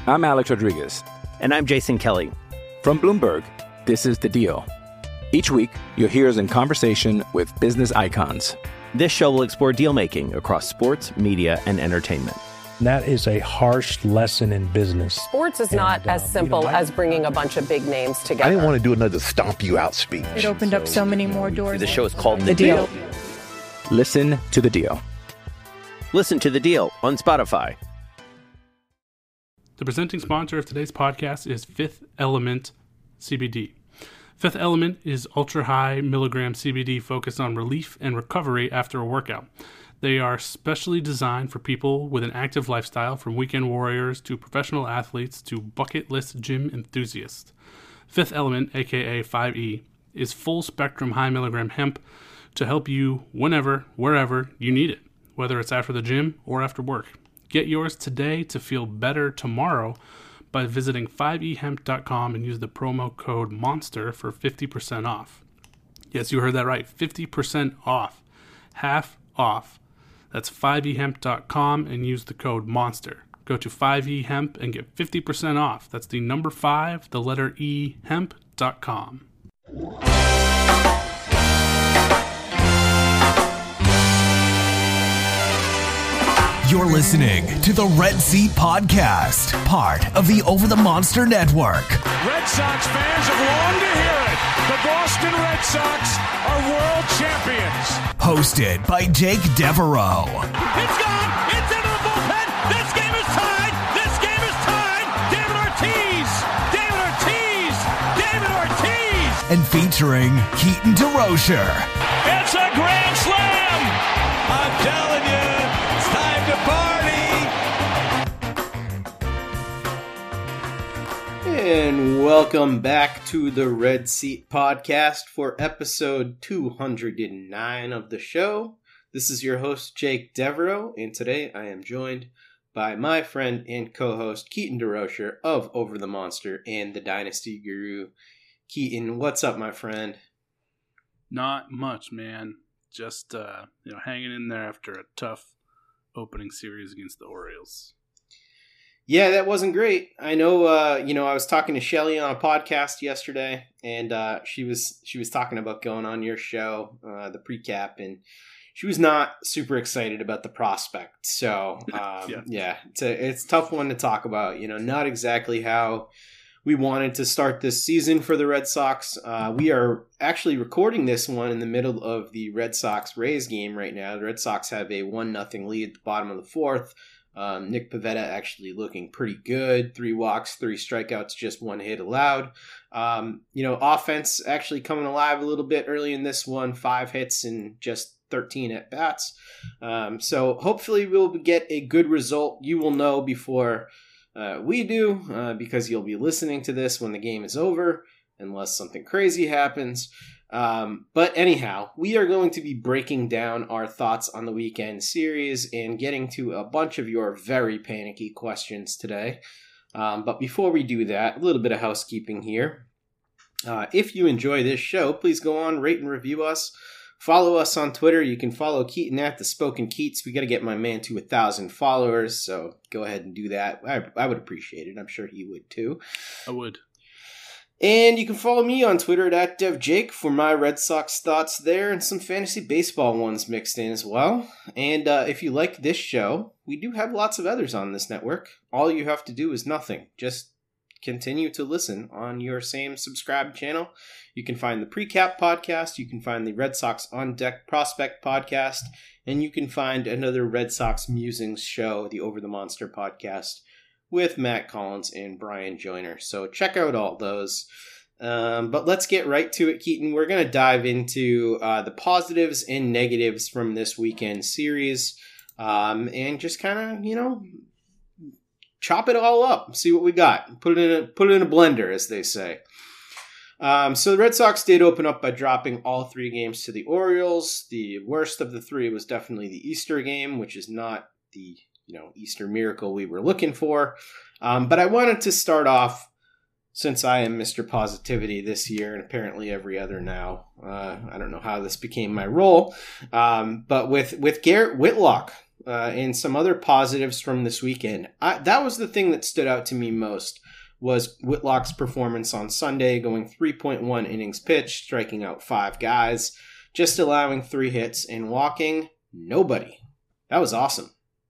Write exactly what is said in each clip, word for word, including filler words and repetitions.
I'm Alex Rodriguez. And I'm Jason Kelly. From Bloomberg, this is The Deal. Each week, you'll hear us in conversation with business icons. This show will explore deal-making across sports, media, and entertainment. That is a harsh lesson in business. Sports is not and, uh, as simple you know, I, as bringing a bunch of big names together. I didn't want to do another stomp you out speech. It opened so, up so many more doors. The show is called The, the deal. deal. Listen to The Deal. Listen to The Deal on Spotify. The presenting sponsor of today's podcast is Fifth Element C B D. Fifth Element is ultra-high milligram C B D focused on relief and recovery after a workout. They are specially designed for people with an active lifestyle, from weekend warriors to professional athletes to bucket list gym enthusiasts. Fifth Element, aka five E, is full-spectrum high-milligram hemp to help you whenever, wherever you need it, whether it's after the gym or after work. Get yours today to feel better tomorrow by visiting five e hemp dot com and use the promo code MONSTER for fifty percent off. Yes, you heard that right, fifty percent off. Half off. That's five e hemp dot com and use the code MONSTER. Go to five e hemp and get fifty percent off. That's the number five, the letter E, hemp dot com. You're listening to the Red Seat Podcast, part of the Over the Monster Network. Red Sox fans have longed to hear it. The Boston Red Sox are world champions. Hosted by Jake Devereaux. It's gone. It's into the bullpen. This game is tied. This game is tied. David Ortiz. David Ortiz. David Ortiz. And featuring Keaton DeRocher. It's a grand slam. I'm telling you. Time to party! And welcome back to the Red Seat Podcast for episode two hundred nine of the show. This is your host, Jake Devereaux, and today I am joined by my friend and co-host, Keaton DeRocher of Over the Monster and the Dynasty Guru. Keaton, what's up, my friend? Not much, man. Just, uh, you know, hanging in there after a tough opening series against the Orioles. Yeah, that wasn't great. I know, uh, you know, I was talking to Shelly on a podcast yesterday, and uh, she was she was talking about going on your show, uh, the Precap, and she was not super excited about the prospect. So, um, yeah, yeah it's, a, it's a tough one to talk about. You know, not exactly how we wanted to start this season for the Red Sox. Uh, we are actually recording this one in the middle of the Red Sox-Rays game right now. The Red Sox have a one nothing lead at the bottom of the fourth. Um, Nick Pivetta actually looking pretty good. Three walks, three strikeouts, just one hit allowed. Um, you know, offense actually coming alive a little bit early in this one. Five hits and just thirteen at-bats. Um, so hopefully we'll get a good result. You will know before Uh, we do, uh, because you'll be listening to this when the game is over, unless something crazy happens. Um, but anyhow, we are going to be breaking down our thoughts on the weekend series and getting to a bunch of your very panicky questions today. Um, but before we do that, a little bit of housekeeping here. Uh, if you enjoy this show, please go on, rate and review us. Follow us on Twitter. You can follow Keaton at the Spoken Keats. We got to get my man to a thousand followers, so go ahead and do that. I, I would appreciate it. I'm sure he would too. I would. And you can follow me on Twitter at DevJake for my Red Sox thoughts there and some fantasy baseball ones mixed in as well. And uh, if you like this show, we do have lots of others on this network. All you have to do is nothing. Just continue to listen on your same subscribed channel. You can find the Precap podcast, you can find the Red Sox On Deck Prospect podcast, and you can find another Red Sox Musings show, the Over the Monster podcast, with Matt Collins and Brian Joyner. So check out all those. Um, but let's get right to it, Keaton. We're going to dive into uh, the positives and negatives from this weekend series, um, and just kind of, you know, chop it all up, see what we got. Put it in a, put it in a blender, as they say. Um, so the Red Sox did open up by dropping all three games to the Orioles. The worst of the three was definitely the Easter game, which is not the, you know, Easter miracle we were looking for. Um, but I wanted to start off, since I am Mister Positivity this year and apparently every other now. Uh, I don't know how this became my role. Um, but with, with Garrett Whitlock uh, and some other positives from this weekend. I, that was the thing that stood out to me most, was Whitlock's performance on Sunday, going three point one innings pitched, striking out five guys, just allowing three hits and walking nobody. That was awesome.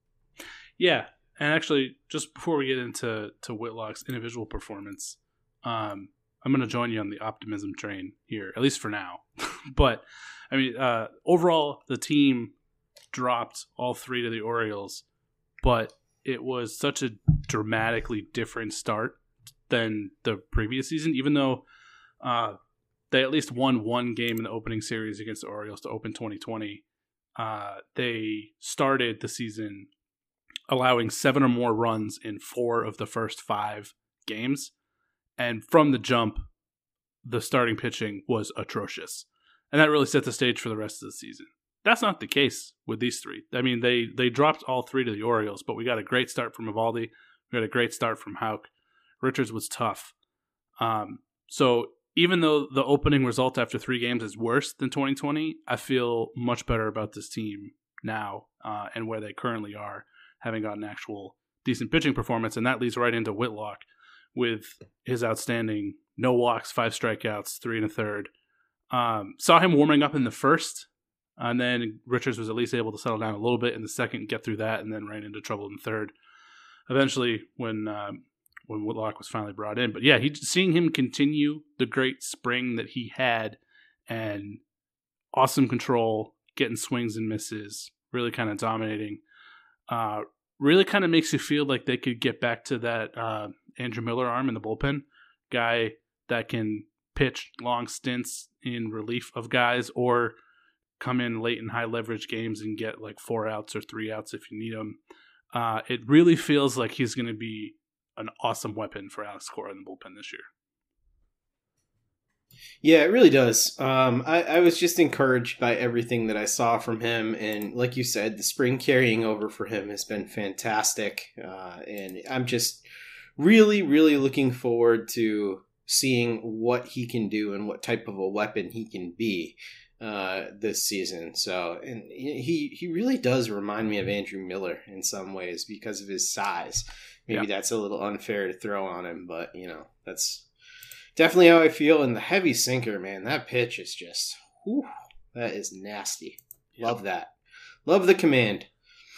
Yeah, and actually, just before we get into to Whitlock's individual performance, um, I'm going to join you on the optimism train here, at least for now. But, I mean, uh, overall, the team dropped all three to the Orioles, but it was such a dramatically different start than the previous season, even though uh, they at least won one game in the opening series against the Orioles to open twenty twenty. Uh, they started the season allowing seven or more runs in four of the first five games. And from the jump, the starting pitching was atrocious. And that really set the stage for the rest of the season. That's not the case with these three. I mean, they, they dropped all three to the Orioles, but we got a great start from Eovaldi. We got a great start from Houck. Richards was tough. Um, so even though the opening result after three games is worse than twenty twenty, I feel much better about this team now uh, and where they currently are, having got an actual decent pitching performance. And that leads right into Whitlock with his outstanding no walks, five strikeouts, three and a third. Um, saw him warming up in the first, and then Richards was at least able to settle down a little bit in the second, get through that, and then ran into trouble in the third. Eventually, when um, when Whitlock was finally brought in. But yeah, he seeing him continue the great spring that he had, and awesome control, getting swings and misses, really kind of dominating. Uh, really kind of makes you feel like they could get back to that uh, Andrew Miller arm in the bullpen, guy that can pitch long stints in relief of guys or come in late in high leverage games and get like four outs or three outs if you need them. Uh, it really feels like he's going to be an awesome weapon for Alex Cora in the bullpen this year. Yeah, it really does. Um, I, I was just encouraged by everything that I saw from him. And like you said, the spring carrying over for him has been fantastic. Uh, and I'm just really, really looking forward to seeing what he can do and what type of a weapon he can be uh, this season. So, and he, he really does remind me of Andrew Miller in some ways because of his size. Maybe yeah. That's a little unfair to throw on him, but you know, that's definitely how I feel. And the heavy sinker, man, that pitch is just, whew, that is nasty. Yeah. Love that. Love the command.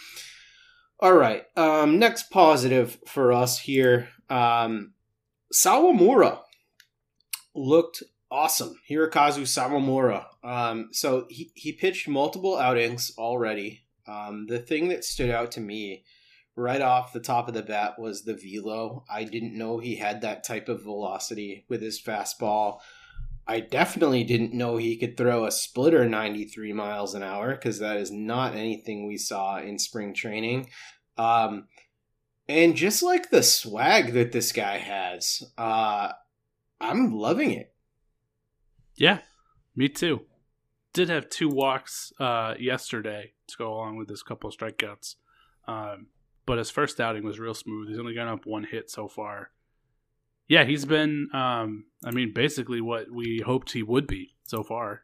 All right. Um, next positive for us here. Um, Sawamura looked awesome. Hirokazu Sawamura. Um, so he, he pitched multiple outings already. Um, the thing that stood out to me right off the top of the bat was the velo. I didn't know he had that type of velocity with his fastball. I definitely didn't know he could throw a splitter ninety-three miles an hour, because that is not anything we saw in spring training. Um, and just like the swag that this guy has, uh, I'm loving it. Yeah, me too. Did have two walks uh, yesterday to go along with this couple of strikeouts. Um, but his first outing was real smooth. He's only gone up one hit so far. Yeah, he's been, um, I mean, basically what we hoped he would be so far.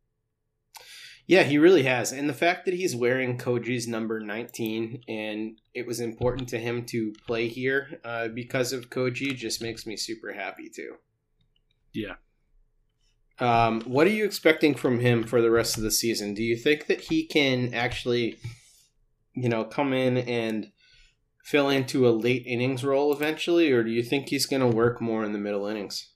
Yeah, he really has. And the fact that he's wearing Koji's number nineteen and it was important to him to play here uh, because of Koji just makes me super happy too. Yeah. Um, what are you expecting from him for the rest of the season? Do you think that he can actually, you know, come in and fill into a late innings role eventually, or do you think he's going to work more in the middle innings?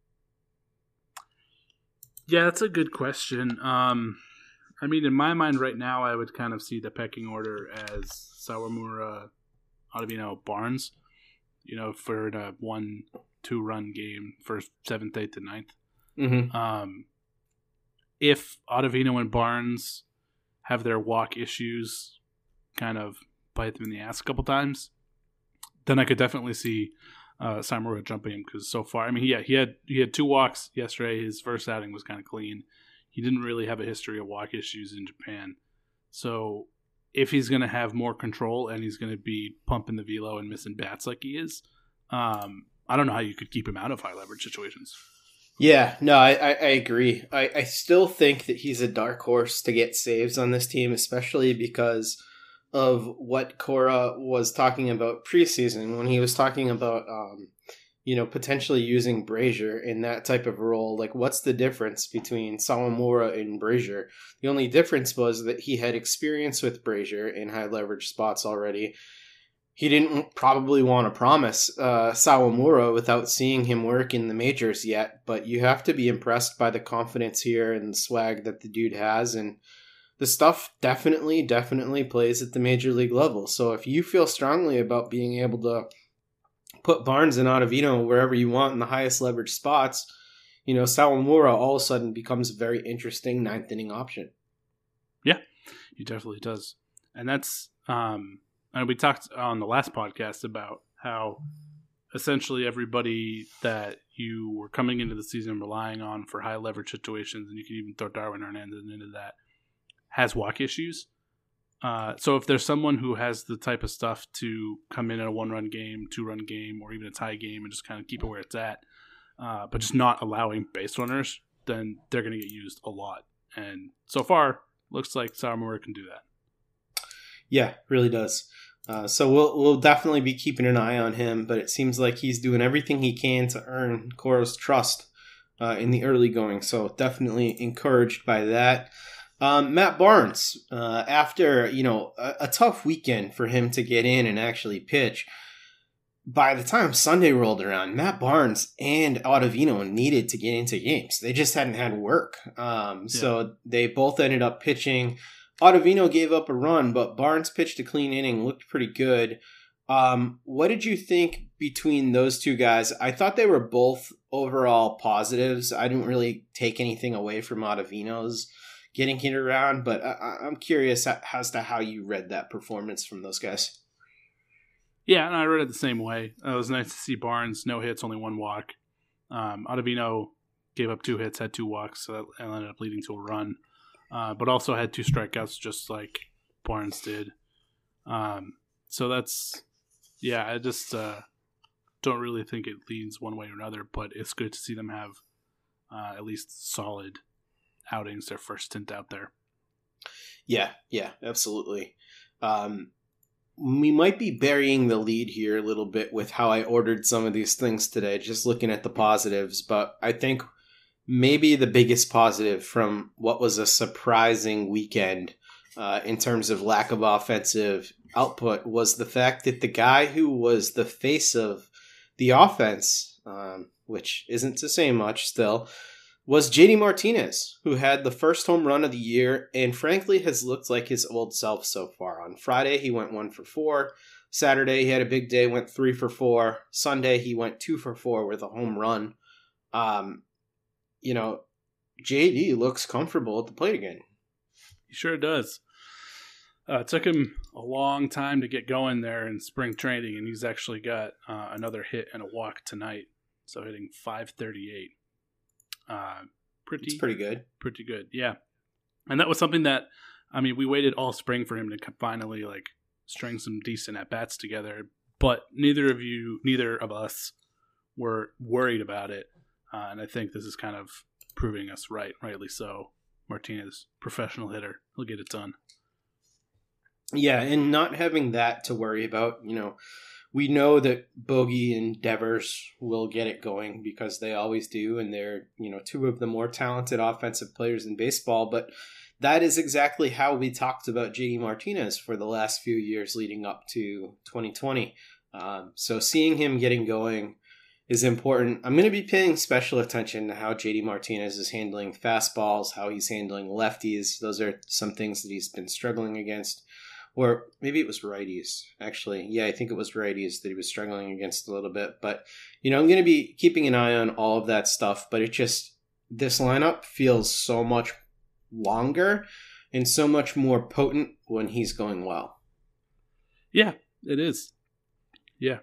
Yeah, that's a good question. Um, I mean, in my mind right now, I would kind of see the pecking order as Sawamura, Ottavino, Barnes, you know, for a one, two run game for seventh, eighth, and ninth. Mm-hmm. Um, if Ottavino and Barnes have their walk issues kind of bite them in the ass a couple times, then I could definitely see uh, Sawamura jumping him, because so far, I mean, yeah, he had he had two walks yesterday. His first outing was kind of clean. He didn't really have a history of walk issues in Japan. So if he's going to have more control and he's going to be pumping the velo and missing bats like he is, um, I don't know how you could keep him out of high leverage situations. Yeah, no, I, I, I agree. I, I still think that he's a dark horse to get saves on this team, especially because of what Cora was talking about preseason when he was talking about, um, you know, potentially using Brazier in that type of role. Like, what's the difference between Sawamura and Brazier? The only difference was that he had experience with Brazier in high leverage spots already. He didn't probably want to promise uh, Sawamura without seeing him work in the majors yet, but you have to be impressed by the confidence here and the swag that the dude has, and the stuff definitely, definitely plays at the major league level. So if you feel strongly about being able to put Barnes and Ottavino wherever you want in the highest leverage spots, you know, Sawamura all of a sudden becomes a very interesting ninth inning option. Yeah, he definitely does. And that's, um, and we talked on the last podcast about how essentially everybody that you were coming into the season relying on for high leverage situations, and you can even throw Darwin Hernandez into that, has walk issues. Uh, so if there's someone who has the type of stuff to come in in a one-run game, two-run game, or even a tie game and just kind of keep it where it's at, uh, but just not allowing base runners, then they're going to get used a lot. And so far, looks like Sawamura can do that. Yeah, really does. Uh, so we'll we'll definitely be keeping an eye on him, but it seems like he's doing everything he can to earn Cora's trust uh, in the early going. So definitely encouraged by that. Um, Matt Barnes, uh, after, you know, a, a tough weekend for him to get in and actually pitch, by the time Sunday rolled around, Matt Barnes and Ottavino needed to get into games. They just hadn't had work. Um, yeah. So they both ended up pitching. Ottavino gave up a run, but Barnes pitched a clean inning, looked pretty good. Um, what did you think between those two guys? I thought they were both overall positives. I didn't really take anything away from Ottavino's getting hit around, but I, I'm curious as to how you read that performance from those guys. Yeah, and I read it the same way. It was nice to see Barnes, no hits, only one walk. Um, Ottavino gave up two hits, had two walks, so that ended up leading to a run, uh, but also had two strikeouts just like Barnes did. Um, so that's, yeah, I just uh, don't really think it leans one way or another, but it's good to see them have uh, at least solid outings, their first stint out there. Yeah, yeah, absolutely. Um, we might be burying the lead here a little bit with how I ordered some of these things today, just looking at the positives, but I think maybe the biggest positive from what was a surprising weekend uh, in terms of lack of offensive output was the fact that the guy who was the face of the offense, um, which isn't to say much still, was J D Martinez, who had the first home run of the year and frankly has looked like his old self so far. On Friday, he went one for four. Saturday, he had a big day, went three for four. Sunday, he went two for four with a home run. Um, you know, J D looks comfortable at the plate again. He sure does. Uh, it took him a long time to get going there in spring training, and he's actually got uh, another hit and a walk tonight. So hitting five thirty-eight. Uh, pretty, it's pretty good. Pretty good, yeah. And that was something that, I mean, we waited all spring for him to finally like string some decent at bats together. But neither of you, neither of us, were worried about it. Uh, and I think this is kind of proving us right, rightly so. Martinez, professional hitter, he'll get it done. Yeah, and not having that to worry about, you know. We know that Bogey and Devers will get it going because they always do, and they're, you know, two of the more talented offensive players in baseball. But that is exactly how we talked about J D Martinez for the last few years leading up to twenty twenty. Um, so seeing him getting going is important. I'm going to be paying special attention to how J D Martinez is handling fastballs, how he's handling lefties. Those are some things that he's been struggling against. Or maybe it was righties, actually. Yeah, I think it was righties that he was struggling against a little bit. But, you know, I'm going to be keeping an eye on all of that stuff. But it just, this lineup feels so much longer and so much more potent when he's going well. Yeah, it is. Yeah.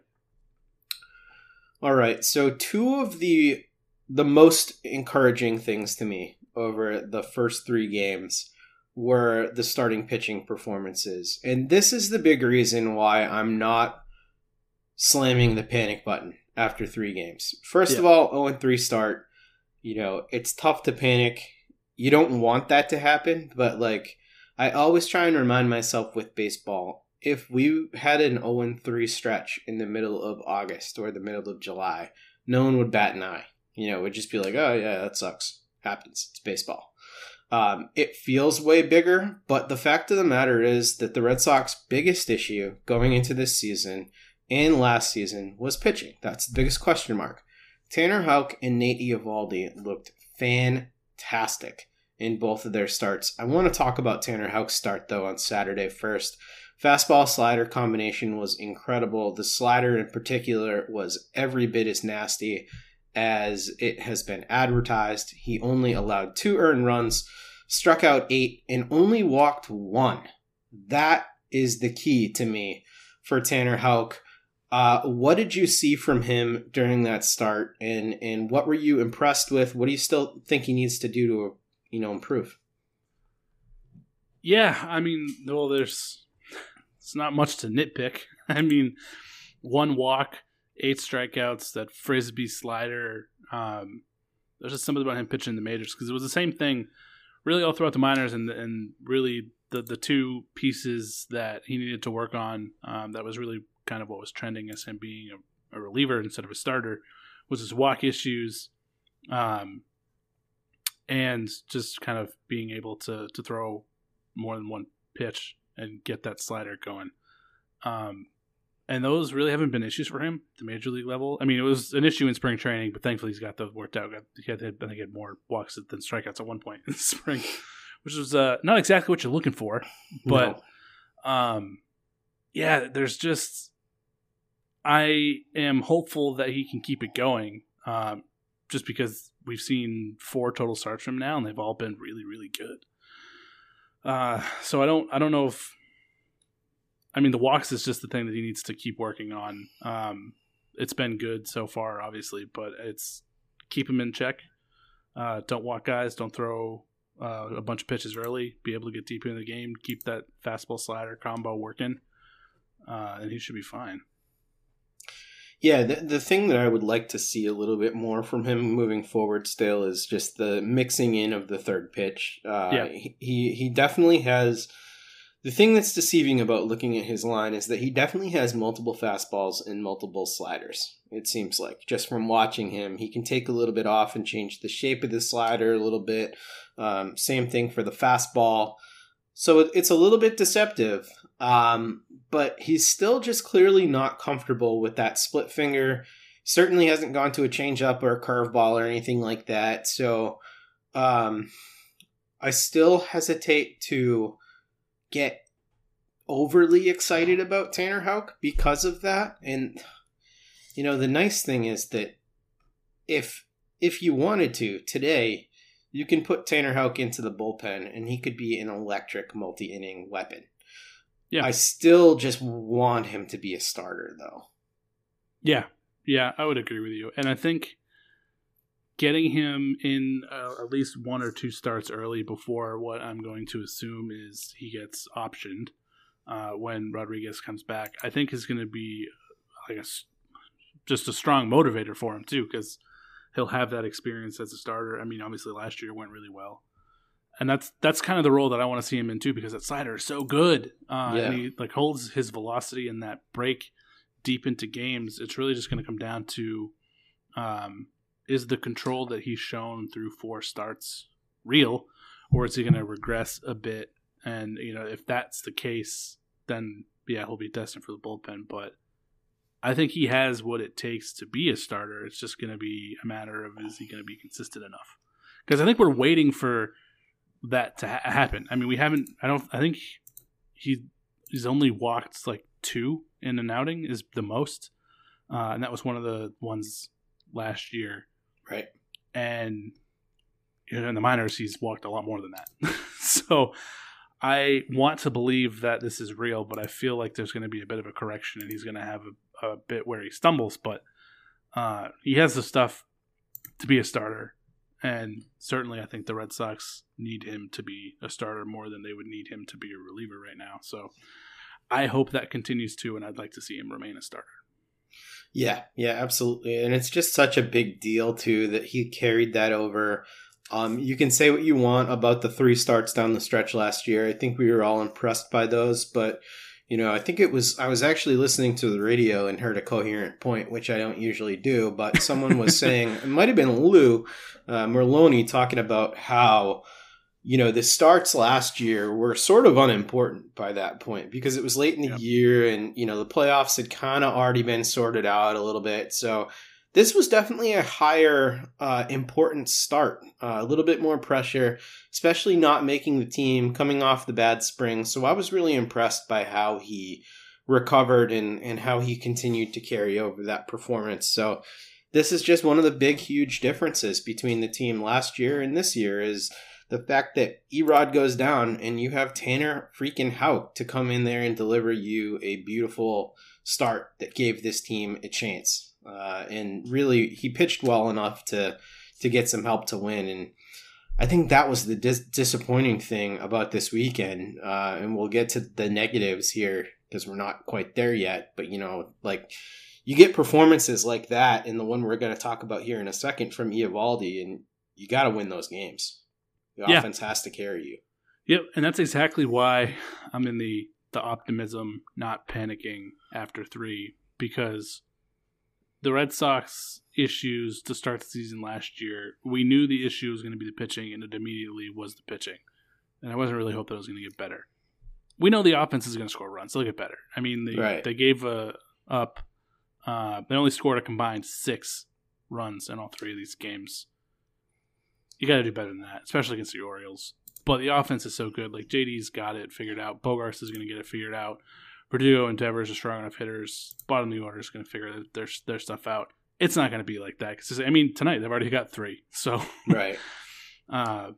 All right. So two of the the most encouraging things to me over the first three games were the starting pitching performances. And this is the big reason why I'm not slamming the panic button after three games. First yeah. of all, oh and three start. You know, it's tough to panic. You don't want that to happen, but like, I always try and remind myself with baseball, if we had an oh and three stretch in the middle of August or the middle of July, no one would bat an eye. You know, it would just be like, oh, yeah, that sucks. Happens. It's baseball. Um, it feels way bigger, but the fact of the matter is that the Red Sox' biggest issue going into this season and last season was pitching. That's the biggest question mark. Tanner Houck and Nate Eovaldi looked fantastic in both of their starts. I want to talk about Tanner Houck's start, though, on Saturday first. Fastball-slider combination was incredible. The slider in particular was every bit as nasty as it has been advertised. He only allowed two earned runs, struck out eight, and only walked one. That is the key to me for Tanner Houck. Uh, what did you see from him during that start, and, and what were you impressed with? What do you still think he needs to do to, you know, improve? Yeah, I mean, well, there's it's not much to nitpick. I mean, one walk, eight strikeouts, that frisbee slider. Um, there's just something about him pitching in the majors because it was the same thing really all throughout the minors, and and really the the two pieces that he needed to work on um, that was really kind of what was trending as him being a, a reliever instead of a starter was his walk issues um, and just kind of being able to to throw more than one pitch and get that slider going. Um, and those really haven't been issues for him at the major league level. I mean, it was an issue in spring training, but thankfully he's got those worked out. He had, I think he had more walks than strikeouts at one point in the spring, which was uh, not exactly what you're looking for. But, no. um, yeah, there's just – I am hopeful that he can keep it going um, just because we've seen four total starts from him now, and they've all been really, really good. Uh, so I don't I don't know if – I mean, the walks is just the thing that he needs to keep working on. Um, it's been good so far, obviously, but it's keep him in check. Uh, don't walk guys. Don't throw uh, a bunch of pitches early. Be able to get deep into the game. Keep that fastball slider combo working, uh, and he should be fine. Yeah, the, the thing that I would like to see a little bit more from him moving forward still is just the mixing in of the third pitch. Uh, yeah. He, he definitely has... The thing that's deceiving about looking at his line is that he definitely has multiple fastballs and multiple sliders, it seems like. Just from watching him, he can take a little bit off and change the shape of the slider a little bit. Um, same thing for the fastball. So it, it's a little bit deceptive, um, but he's still just clearly not comfortable with that split finger. Certainly hasn't gone to a changeup or a curveball or anything like that. So um, I still hesitate to get overly excited about Tanner Houck because of that. And, you know, the nice thing is that if if you wanted to, today, you can put Tanner Houck into the bullpen and he could be an electric multi-inning weapon. Yeah. I still just want him to be a starter, though. Yeah. Yeah, I would agree with you. And I think getting him in uh, at least one or two starts early before what I'm going to assume is he gets optioned uh, when Rodriguez comes back, I think is going to be like a, just a strong motivator for him too, because he'll have that experience as a starter. I mean, obviously last year went really well, and that's that's kind of the role that I want to see him in too, because that slider is so good, uh, yeah. and he like holds his velocity in that break deep into games. It's really just going to come down to. Um, Is the control that he's shown through four starts real, or is he going to regress a bit? And, you know, if that's the case, then, yeah, he'll be destined for the bullpen. But I think he has what it takes to be a starter. It's just going to be a matter of, is he going to be consistent enough? Because I think we're waiting for that to ha- happen. I mean, we haven't, I don't, I think he he's only walked like two in an outing is the most. Uh, and that was one of the ones last year. Right. And you know, in the minors, he's walked a lot more than that. So I want to believe that this is real, but I feel like there's going to be a bit of a correction and he's going to have a, a bit where he stumbles. But uh, he has the stuff to be a starter. And certainly I think the Red Sox need him to be a starter more than they would need him to be a reliever right now. So I hope that continues too, and I'd like to see him remain a starter. Yeah, yeah, absolutely. And it's just such a big deal, too, that he carried that over Um, you can say what you want about the three starts down the stretch last year. I think we were all impressed by those, but you know, I think it was, I was actually listening to the radio and heard a coherent point, which I don't usually do, but someone was saying, it might have been Lou uh, Merloni talking about how, you know, the starts last year were sort of unimportant by that point because it was late in the yep. year and, you know, the playoffs had kind of already been sorted out a little bit. So this was definitely a higher uh, importance start, uh, a little bit more pressure, especially not making the team coming off the bad spring. So I was really impressed by how he recovered and, and how he continued to carry over that performance. So this is just one of the big, huge differences between the team last year and this year is the fact that Erod goes down and you have Tanner freaking Houck to come in there and deliver you a beautiful start that gave this team a chance. Uh, and really, he pitched well enough to to get some help to win. And I think that was the dis- disappointing thing about this weekend. Uh, and we'll get to the negatives here because we're not quite there yet. But, you know, like you get performances like that and the one we're going to talk about here in a second from Eovaldi, and you got to win those games. The yeah. offense has to carry you. Yep, and that's exactly why I'm in the, the optimism, not panicking after three, because the Red Sox issues to start the season last year, we knew the issue was going to be the pitching, and it immediately was the pitching. And I wasn't really hoping it was going to get better. We know the offense is going to score runs. They'll get better. I mean, they, right. they gave a, up, uh, they only scored a combined six runs in all three of these games. You got to do better than that, especially against the Orioles. But the offense is so good. Like, J D's got it figured out. Bogarts is going to get it figured out. Verdugo and Devers are strong enough hitters. Bottom of the order is going to figure their their stuff out. It's not going to be like that. Cause I mean, tonight they've already got three. So right, uh,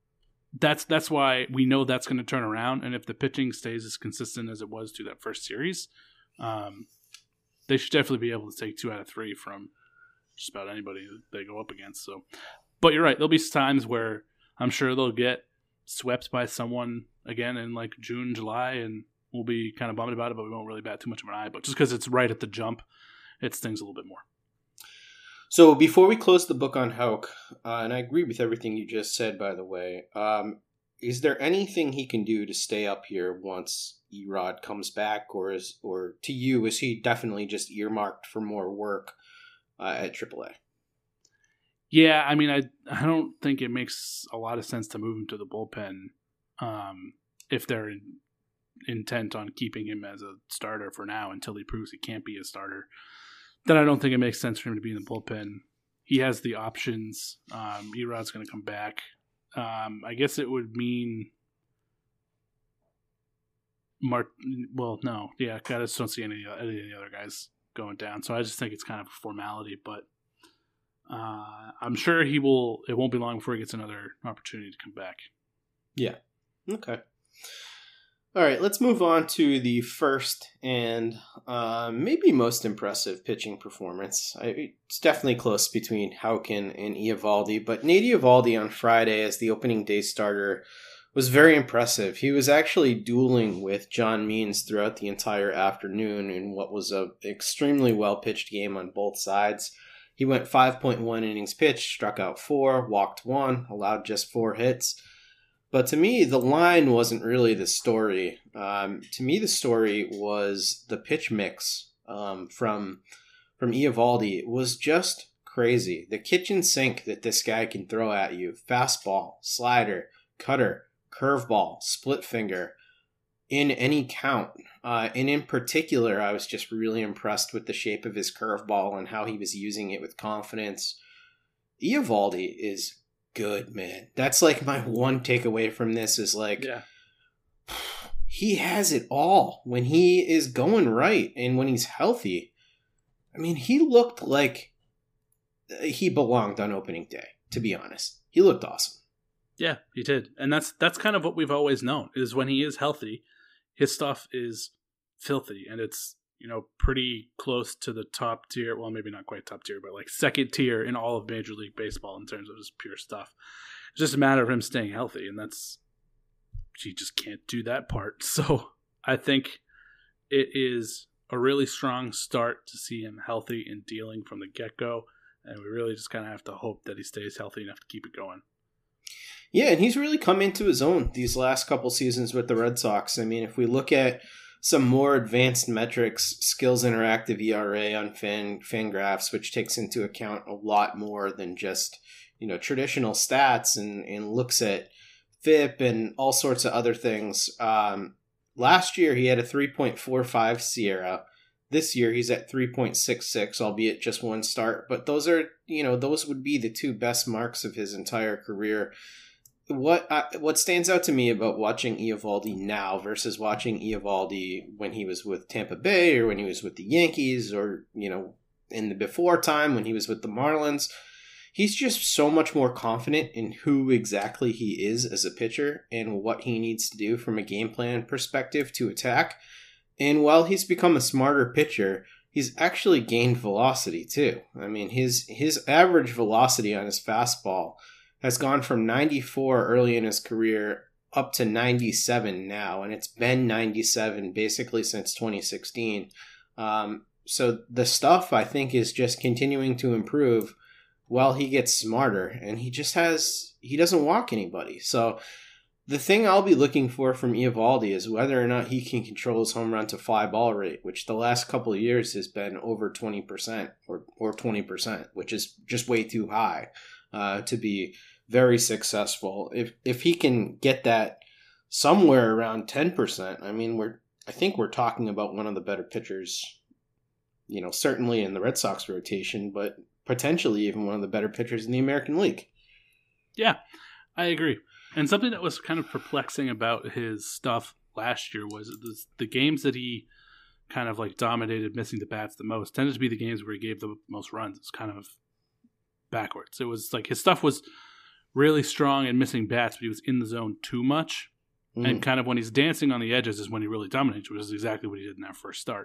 that's that's why we know that's going to turn around. And if the pitching stays as consistent as it was to that first series, um, they should definitely be able to take two out of three from just about anybody that they go up against. So, but you're right. There'll be times where I'm sure they'll get swept by someone again in like June, July, and we'll be kind of bummed about it, but we won't really bat too much of an eye. But just because it's right at the jump, it stings a little bit more. So before we close the book on Houck, uh, and I agree with everything you just said, by the way, um, is there anything he can do to stay up here once Erod comes back, or is, or to you, is he definitely just earmarked for more work uh, at triple A? Yeah, I mean, I I don't think it makes a lot of sense to move him to the bullpen um, if they're in, intent on keeping him as a starter for now until he proves he can't be a starter. Then I don't think it makes sense for him to be in the bullpen. He has the options. Um, Erod's going to come back. Um, I guess it would mean Mart. Well, no, yeah, I just don't see any, any of the other guys going down. So I just think it's kind of a formality, but uh, I'm sure he will. It won't be long before he gets another opportunity to come back. Yeah. Okay. All right, let's move on to the first and uh, maybe most impressive pitching performance. I, it's definitely close between Houck and, and Eovaldi, but Nate Eovaldi on Friday as the opening day starter was very impressive. He was actually dueling with John Means throughout the entire afternoon in what was an extremely well-pitched game on both sides. He went five point one innings pitched, struck out four, walked one, allowed just four hits. But to me, the line wasn't really the story. Um, to me, the story was the pitch mix um, from from Eovaldi. It was just crazy. The kitchen sink that this guy can throw at you. Fastball, slider, cutter, curveball, split finger, in any count. Uh, and in particular, I was just really impressed with the shape of his curveball and how he was using it with confidence. Eovaldi is good, man. That's like my one takeaway from this is like, yeah. he has it all when he is going right and when he's healthy. I mean, he looked like he belonged on opening day, to be honest. He looked awesome. Yeah, he did. And that's that's kind of what we've always known, is when he is healthy, his stuff is filthy, and it's, you know, pretty close to the top tier. Well, maybe not quite top tier, but like second tier in all of Major League Baseball in terms of just pure stuff. It's just a matter of him staying healthy, and that's, he just can't do that part. So I think it is a really strong start to see him healthy and dealing from the get-go, and we really just kind of have to hope that he stays healthy enough to keep it going. Yeah, and he's really come into his own these last couple seasons with the Red Sox. I mean, if we look at some more advanced metrics, Skills Interactive E R A on Fan Fangraphs, which takes into account a lot more than just, you know, traditional stats and, and looks at F I P and all sorts of other things. Um, last year, he had a three point four five Sierra. This year, he's at three point six six, albeit just one start. But those are, you know, those would be the two best marks of his entire career. What uh, what stands out to me about watching Eovaldi now versus watching Eovaldi when he was with Tampa Bay or when he was with the Yankees or, you know, in the before time when he was with the Marlins, he's just so much more confident in who exactly he is as a pitcher and what he needs to do from a game plan perspective to attack. And while he's become a smarter pitcher, he's actually gained velocity too. I mean, his his average velocity on his fastball has gone from ninety-four early in his career up to ninety-seven now, and it's been ninety-seven basically since twenty sixteen. Um, so the stuff, I think, is just continuing to improve while he gets smarter, and he just has, he doesn't walk anybody. So the thing I'll be looking for from Eovaldi is whether or not he can control his home run to fly ball rate, which the last couple of years has been over twenty percent or, or twenty percent, which is just way too high uh, to be very successful. If if he can get that somewhere around ten percent, I mean, we're I think we're talking about one of the better pitchers, you know, certainly in the Red Sox rotation, but potentially even one of the better pitchers in the American League. Yeah, I agree. And something that was kind of perplexing about his stuff last year was the games that he kind of like dominated missing the bats the most tended to be the games where he gave the most runs. It's kind of backwards. It was like his stuff was really strong and missing bats, but he was in the zone too much. Mm. And kind of when he's dancing on the edges is when he really dominates, which is exactly what he did in that first start.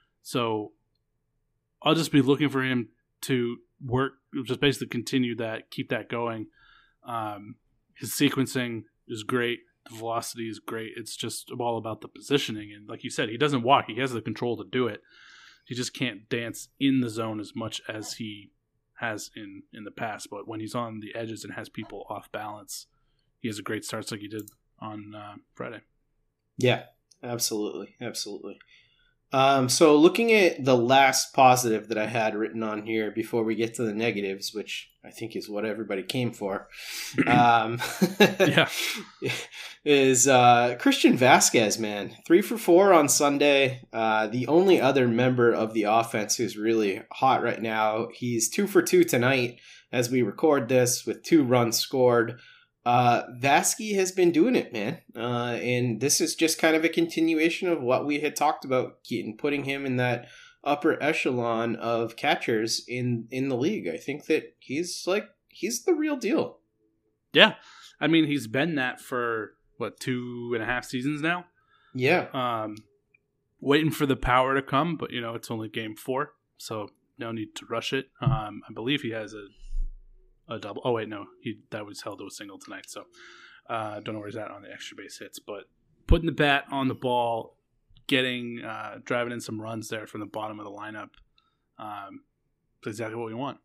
So I'll just be looking for him to work, just basically continue that, keep that going. Um, his sequencing is great. The velocity is great. It's just all about the positioning. And like you said, he doesn't walk. He has the control to do it. He just can't dance in the zone as much as he has in, in the past, but when he's on the edges and has people off balance, he has a great starts like he did on uh, Friday. Yeah, absolutely. Absolutely. Um, so looking at the last positive that I had written on here before we get to the negatives, which I think is what everybody came for, um, yeah, is uh, Christian Vasquez, man. Three for four on Sunday. Uh, the only other member of the offense who's really hot right now. He's two for two tonight as we record this with two runs scored. Uh, Vasquez has been doing it, man. Uh, and this is just kind of a continuation of what we had talked about, Keaton, putting him in that upper echelon of catchers in, in the league. I think that he's like, he's the real deal. Yeah. I mean, he's been that for what, two and a half seasons now? Yeah. Um, waiting for the power to come, but you know, it's only game four, so no need to rush it. Um, I believe he has a, A double. Oh wait, no, he that was held to a single tonight. So uh, don't know where he's at on the extra base hits, but putting the bat on the ball, getting uh, driving in some runs there from the bottom of the lineup, um, is exactly what we want.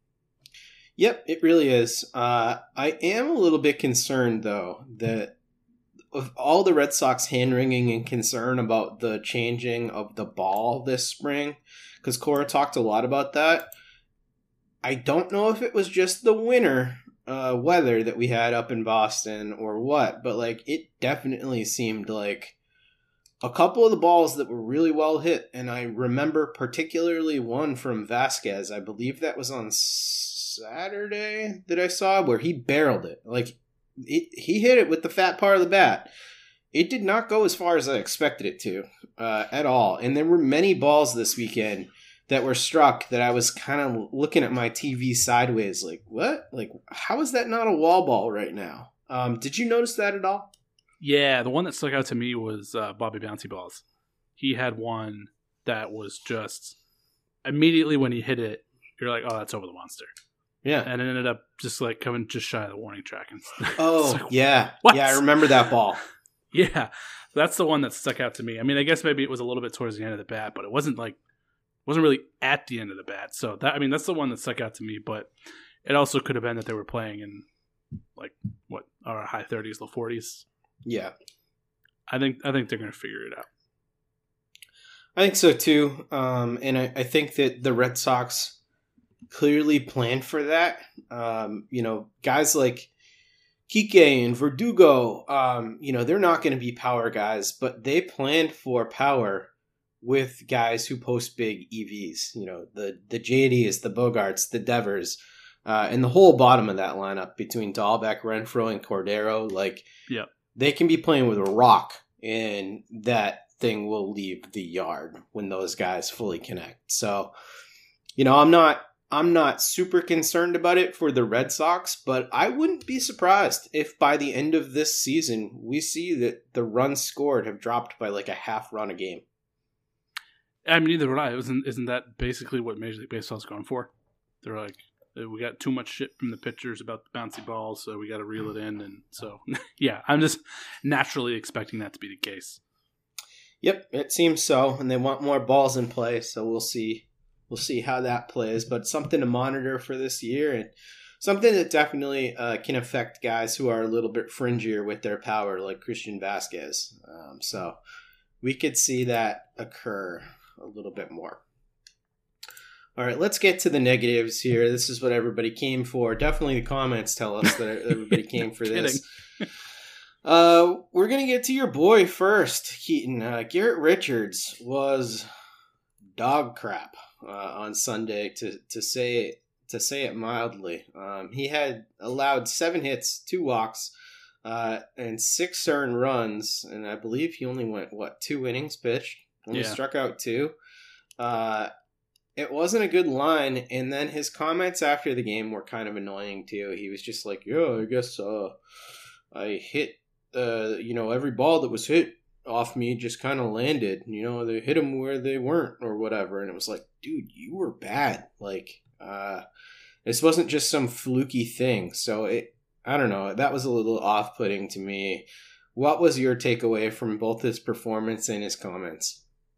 Yep, it really is. Uh, I am a little bit concerned though that of all the Red Sox hand wringing and concern about the changing of the ball this spring, because Cora talked a lot about that. I don't know if it was just the winter uh, weather that we had up in Boston or what, but like it definitely seemed like a couple of the balls that were really well hit, and I remember particularly one from Vasquez. I believe that was on Saturday that I saw where he barreled it. Like it, he hit it with the fat part of the bat. It did not go as far as I expected it to uh, at all, and there were many balls this weekend that were struck that I was kind of looking at my T V sideways like, what? Like, how is that not a wall ball right now? Um, did you notice that at all? Yeah, the one that stuck out to me was uh, Bobby Bouncy Balls. He had one that was just immediately when he hit it, you're like, oh, that's over the monster. Yeah. And it ended up just like coming just shy of the warning track. And oh, like, yeah. What? Yeah, I remember that ball. Yeah, that's the one that stuck out to me. I mean, I guess maybe it was a little bit towards the end of the bat, but it wasn't like wasn't really at the end of the bat. So that I mean, that's the one that stuck out to me. But it also could have been that they were playing in like what are high thirties, low forties. Yeah, I think I think they're going to figure it out. I think so too, um, and I, I think that the Red Sox clearly planned for that. Um, you know, guys like Kike and Verdugo, um, you know, they're not going to be power guys, but they planned for power with guys who post big E Vs. You know, the the J Ds, the Bogarts, the Devers, uh, and the whole bottom of that lineup between Dahlbeck, Renfroe, and Cordero. Like, yeah, they can be playing with a rock, and that thing will leave the yard when those guys fully connect. So, you know, I'm not I'm not super concerned about it for the Red Sox, but I wouldn't be surprised if by the end of this season we see that the runs scored have dropped by like a half run a game. I mean, neither would I. Isn't isn't that basically what Major League Baseball's going for? They're like, we got too much shit from the pitchers about the bouncy balls, so we got to reel it in. And so, yeah, I'm just naturally expecting that to be the case. Yep, it seems so, and they want more balls in play, so we'll see. We'll see how that plays, but something to monitor for this year, and something that definitely uh, can affect guys who are a little bit fringier with their power, like Christian Vasquez. Um, so we could see that occur a little bit more. All right, let's get to the negatives here. This is what everybody came for. Definitely the comments tell us that everybody came for this. Uh, we're going to get to your boy first, Keaton. Uh, Garrett Richards was dog crap uh, on Sunday, to, to say it, to say it mildly. Um, he had allowed seven hits, two walks, uh, and six earned runs, and I believe he only went, what, two innings pitched? Only Yeah. struck out two. Uh, it wasn't a good line, and then his comments after the game were kind of annoying too. He was just like, yeah, I guess uh, I hit Uh, you know, every ball that was hit off me just kind of landed. You know, they hit them where they weren't or whatever. And it was like, dude, you were bad. Like, uh, this wasn't just some fluky thing. So, it, I don't know. That was a little off-putting to me. What was your takeaway from both his performance and his comments?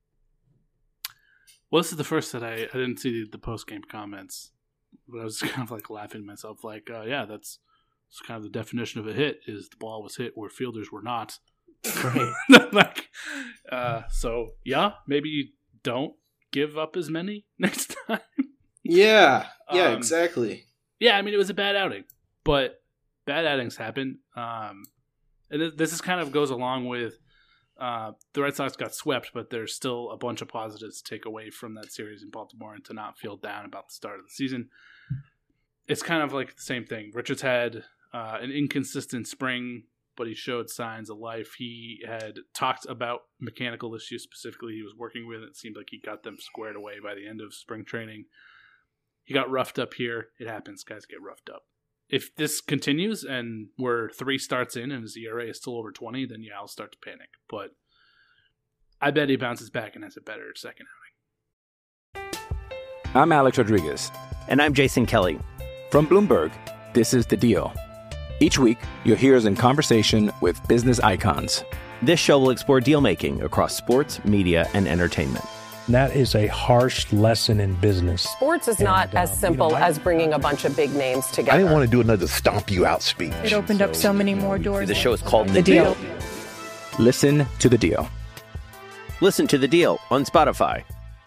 Well, this is the first that I, I didn't see the, the post-game comments. But I was kind of like laughing to myself like, uh, yeah, that's It's kind of the definition of a hit is the ball was hit where fielders were not. Right. like, uh, so yeah, maybe don't give up as many next time. Yeah. Yeah, um, exactly. Yeah, I mean, it was a bad outing, but bad outings happen. Um, and this is kind of goes along with uh, the Red Sox got swept, but there's still a bunch of positives to take away from that series in Baltimore and to not feel down about the start of the season. It's kind of like the same thing. Richards had Uh, an inconsistent spring, but he showed signs of life. He had talked about mechanical issues specifically he was working with. It seemed like he got them squared away by the end of spring training. He got roughed up here. It happens. Guys get roughed up. If this continues and we're three starts in and his E R A is still over twenty, then yeah, I'll start to panic. But I bet he bounces back and has a better second outing. I'm Alex Rodriguez. And I'm Jason Kelly. From Bloomberg, this is The Deal. Each week, you'll hear us in conversation with business icons. This show will explore deal-making across sports, media, and entertainment. And that is a harsh lesson in business. Sports is And, not uh, as you simple know, I- as bringing a bunch of big names together. I didn't want to do another stomp you out speech. It opened up so many more doors. The show is called The Deal. Listen to The Deal. Listen to The Deal on Spotify.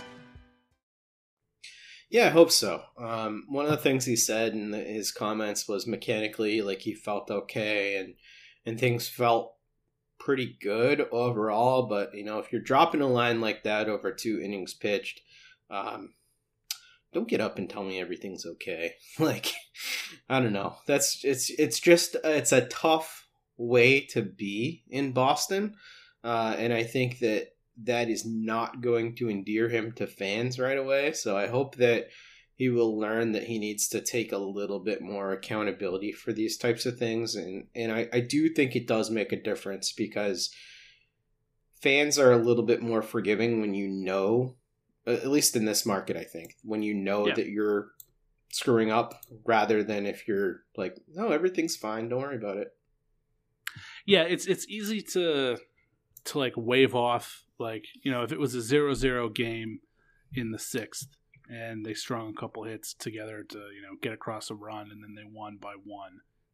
Yeah, I hope so. Um, one of the things he said in the, his comments was mechanically, like he felt okay and and things felt pretty good overall. But you know, if you're dropping a line like that over two innings pitched, um, don't get up and tell me everything's okay. Like, I don't know. That's it's it's just it's a tough way to be in Boston, uh, and I think that. That is not going to endear him to fans right away. So I hope that he will learn that he needs to take a little bit more accountability for these types of things. And, and I, I do think it does make a difference because fans are a little bit more forgiving when you know, at least in this market, I think, when you know Yeah. that you're screwing up rather than if you're like, no, everything's fine. Don't worry about it. Yeah, it's it's easy to to like wave off, like, you know, if it was a zero zero game in the sixth and they strung a couple hits together to, you know, get across a run and then they won by one,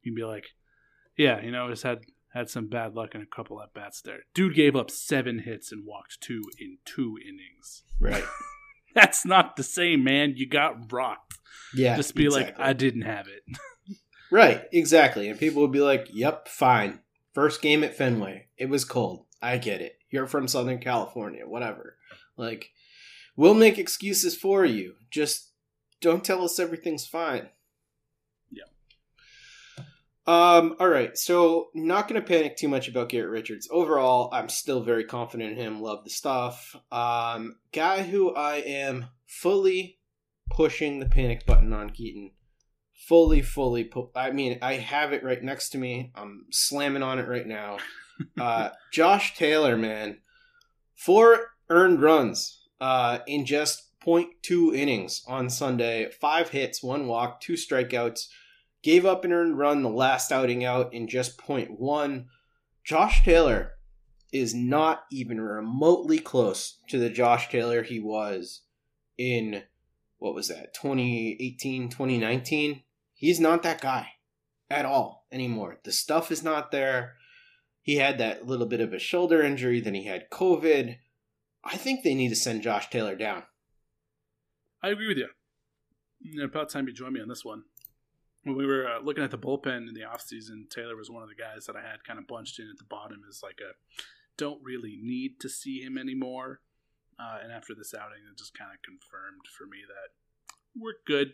you can be like, yeah, you know, just had had some bad luck in a couple at bats there. Dude gave up seven hits and walked two in two innings. Right. That's not the same, man. You got rocked. Yeah. Just be exactly. like, I didn't have it. Right, exactly. And people would be like, yep, fine. First game at Fenway. It was cold. I get it. You're from Southern California, whatever. Like, we'll make excuses for you. Just don't tell us everything's fine. Yeah. Um, all right, so not going to panic too much about Garrett Richards. Overall, I'm still very confident in him. Love the stuff. Um, guy who I am fully pushing the panic button on, Keaton. Fully, fully. Pu- I mean, I have it right next to me. I'm slamming on it right now. Uh, Josh Taylor, man. Four earned runs uh, in just point two innings on Sunday. Five hits, one walk, two strikeouts. Gave up an earned run the last outing out in just point one. Josh Taylor is not even remotely close to the Josh Taylor he was in, what was that, twenty eighteen, twenty nineteen? He's not that guy at all anymore. The stuff is not there. He had that little bit of a shoulder injury, then he had COVID. I think they need to send Josh Taylor down. I agree with you. About time you joined me on this one. When we were uh, looking at the bullpen in the offseason, Taylor was one of the guys that I had kind of bunched in at the bottom as like a don't really need to see him anymore. Uh, and after this outing, it just kind of confirmed for me that we're good.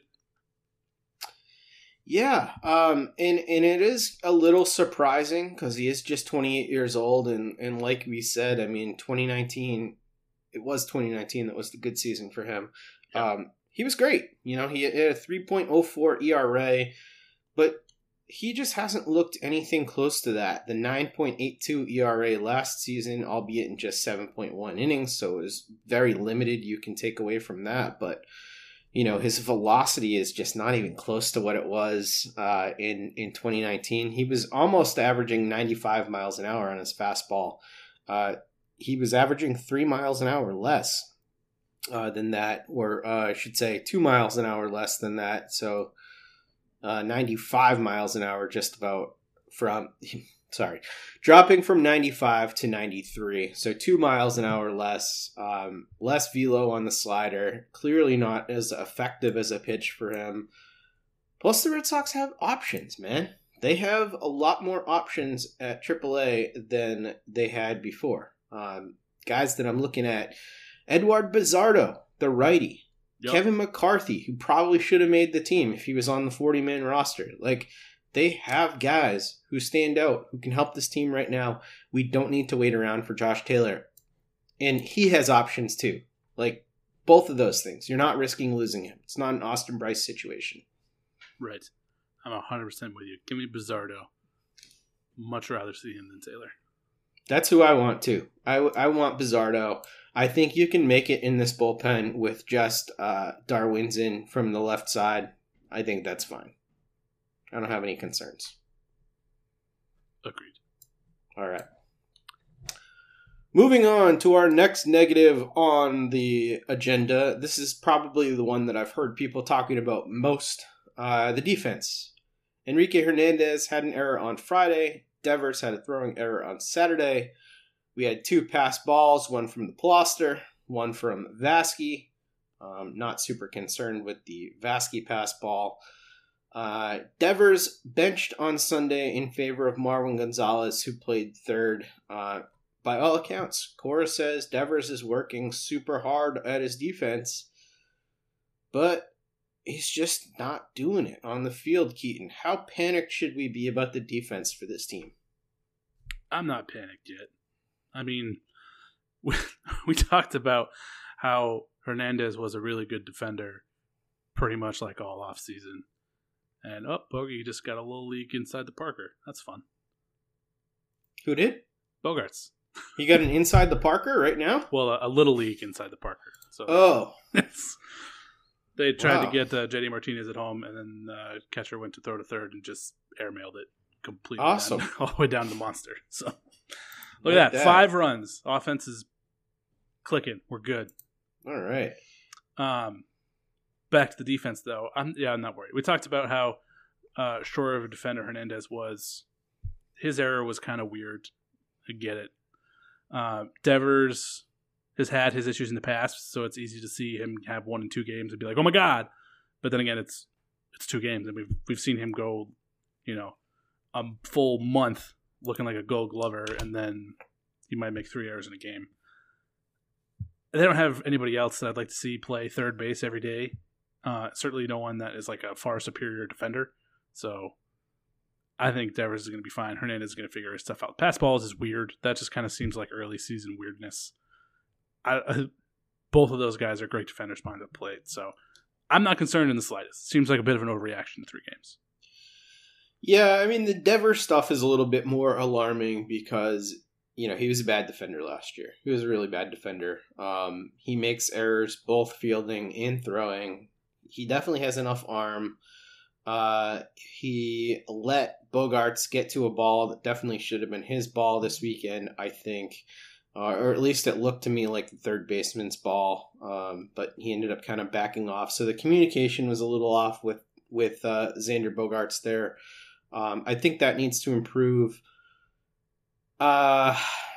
Yeah, um, and, and it is a little surprising because he is just twenty-eight years old. And, and like we said, I mean, twenty nineteen, it was twenty nineteen that was the good season for him. Yeah. Um, he was great. You know, he had a three point oh four E R A, but he just hasn't looked anything close to that. The nine point eight two E R A last season, albeit in just seven point one innings, so it was very limited you can take away from that. But, you know, his velocity is just not even close to what it was uh, in, in twenty nineteen. He was almost averaging ninety-five miles an hour on his fastball. Uh, he was averaging three miles an hour less uh, than that, or uh, I should say two miles an hour less than that. So uh, ninety-five miles an hour just about from, sorry, dropping from ninety-five to ninety-three. So two miles an hour less, um, less velo on the slider. Clearly not as effective as a pitch for him. Plus the Red Sox have options, man. They have a lot more options at triple A than they had before. Um, guys that I'm looking at, Edward Bizardo, the righty. Yep. Kevin McCarthy, who probably should have made the team if he was on the forty-man roster. Like, they have guys who stand out, who can help this team right now. We don't need to wait around for Josh Taylor. And he has options too. Like, both of those things. You're not risking losing him. It's not an Austin Bryce situation. Right. I'm one hundred percent with you. Give me Bizardo. Much rather see him than Taylor. That's who I want too. I, I want Bizardo. I think you can make it in this bullpen with just uh, Darwinzon from the left side. I think that's fine. I don't have any concerns. Agreed. All right. Moving on to our next negative on the agenda. This is probably the one that I've heard people talking about most. Uh, the defense. Enrique Hernandez had an error on Friday. Devers had a throwing error on Saturday. We had two pass balls, one from the Ploster, one from Vasky. Um, not super concerned with the Vasky pass ball. Uh, Devers benched on Sunday in favor of Marwin Gonzalez, who played third. Uh, by all accounts, Cora says Devers is working super hard at his defense, but he's just not doing it on the field, Keaton. How panicked should we be about the defense for this team? I'm not panicked yet. I mean, we, we talked about how Hernandez was a really good defender pretty much like all offseason. And, oh, Bogey just got a little leak inside the Parker. That's fun. Who did? Bogarts. He got an inside the Parker right now? Well, a, a little leak inside the Parker. So oh. They tried wow. to get uh, J D Martinez at home, and then uh, catcher went to throw to third and just airmailed it completely awesome. down, all the way down to Monster. So look like at that. that. Five runs. Offense is clicking. We're good. All right. Um, back to the defense, though. I'm yeah, I'm not worried. We talked about how uh, short of a defender Hernandez was, his error was kind of weird. I get it. Uh, Devers has had his issues in the past, so it's easy to see him have one and two games and be like, "Oh my god!" But then again, it's it's two games, and we've we've seen him go, you know, a full month looking like a Gold Glover, and then he might make three errors in a game. They don't have anybody else that I'd like to see play third base every day. Uh, certainly no one that is like a far superior defender. So I think Devers is going to be fine. Hernandez is going to figure his stuff out. Pass balls is weird. That just kind of seems like early season weirdness. I, I, both of those guys are great defenders behind the plate. So I'm not concerned in the slightest. Seems like a bit of an overreaction in three games. Yeah, I mean, the Devers stuff is a little bit more alarming because, you know, he was a bad defender last year. He was a really bad defender. Um, he makes errors both fielding and throwing. He definitely has enough arm. Uh, he let Bogaerts get to a ball that definitely should have been his ball this weekend, I think. Uh, or at least it looked to me like the third baseman's ball. Um, but he ended up kind of backing off. So the communication was a little off with, with uh, Xander Bogaerts there. Um, I think that needs to improve. Uh,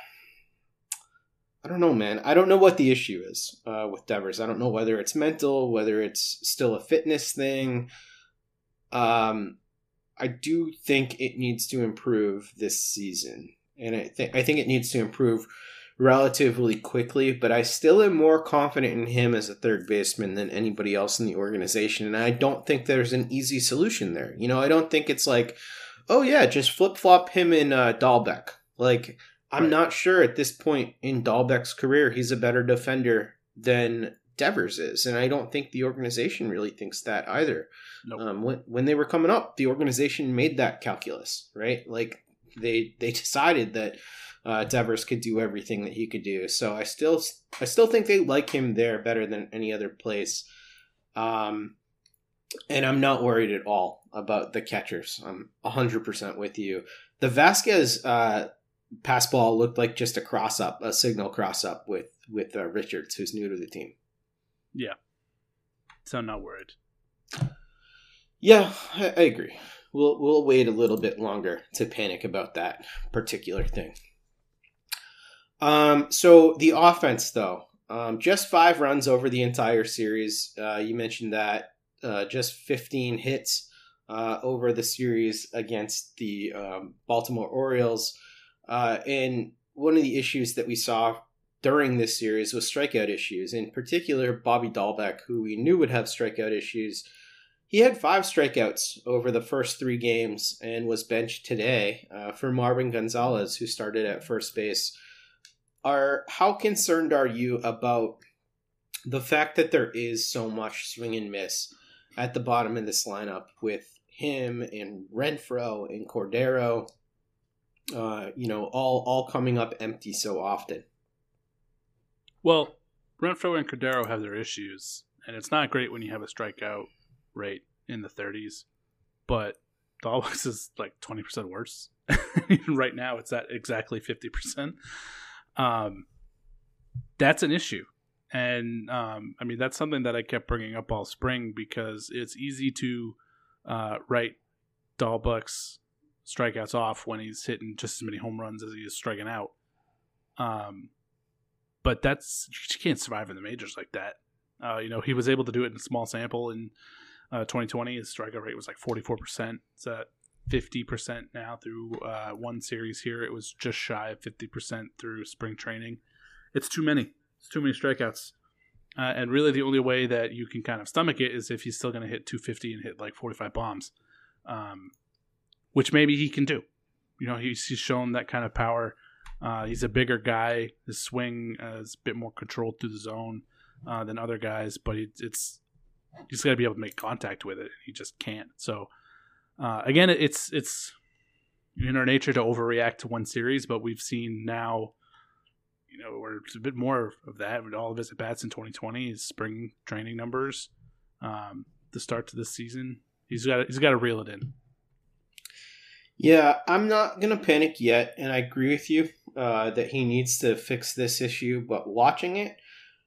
I don't know, man. I don't know what the issue is uh, with Devers. I don't know whether it's mental, whether it's still a fitness thing. Um, I do think it needs to improve this season, and I think I think it needs to improve relatively quickly. But I still am more confident in him as a third baseman than anybody else in the organization, and I don't think there's an easy solution there. You know, I don't think it's like, oh yeah, just flip flop him in uh, Dahlbeck. Like, I'm right. not sure at this point in Dahlbeck's career he's a better defender than Devers is, and I don't think the organization really thinks that either. Nope. Um, when when they were coming up, the organization made that calculus, right? Like they they decided that uh, Devers could do everything that he could do. So I still I still think they like him there better than any other place. Um, and I'm not worried at all about the catchers. I'm one hundred percent with you. The Vasquez uh, pass ball looked like just a cross up, a signal cross up with with uh, Richards, who's new to the team. Yeah. So I'm not worried. Yeah, I, I agree. We'll we'll wait a little bit longer to panic about that particular thing. Um, so the offense, though, um, just five runs over the entire series. Uh, you mentioned that. Uh, just fifteen hits uh, over the series against the um, Baltimore Orioles. Uh, and one of the issues that we saw during this series was strikeout issues. In particular, Bobby Dahlbeck, who we knew would have strikeout issues. He had five strikeouts over the first three games and was benched today uh, for Marwin Gonzalez, who started at first base. Are how concerned are you about the fact that there is so much swing and miss at the bottom of this lineup with him and Renfroe and Cordero, uh, you know, all, all coming up empty so often? Well, Renfroe and Cordero have their issues, and it's not great when you have a strikeout rate in the thirties, but Dahlbeck's is like twenty percent worse. Right now it's at exactly fifty percent. Um, that's an issue. And, um, I mean, that's something that I kept bringing up all spring because it's easy to uh, write Dahlbeck's strikeouts off when he's hitting just as many home runs as he is striking out. Um, but that's, you can't survive in the majors like that. Uh, you know, he was able to do it in a small sample in uh, twenty twenty. His strikeout rate was like forty-four percent. It's at fifty percent now through uh, one series here. It was just shy of fifty percent through spring training. It's too many. It's too many strikeouts. Uh, and really the only way that you can kind of stomach it is if he's still going to hit two fifty and hit like forty-five bombs, um, which maybe he can do. You know, he's, he's shown that kind of power. Uh, he's a bigger guy. His swing uh, is a bit more controlled through the zone uh, than other guys, but it, it's he's got to be able to make contact with it. He just can't. So, uh, again, it's it's in our nature to overreact to one series, but we've seen now, you know, where it's a bit more of that with all of his at-bats in twenty twenty, his spring training numbers, um, the start to this season. He's got he's got to reel it in. Yeah, I'm not going to panic yet, and I agree with you uh, that he needs to fix this issue, but watching it,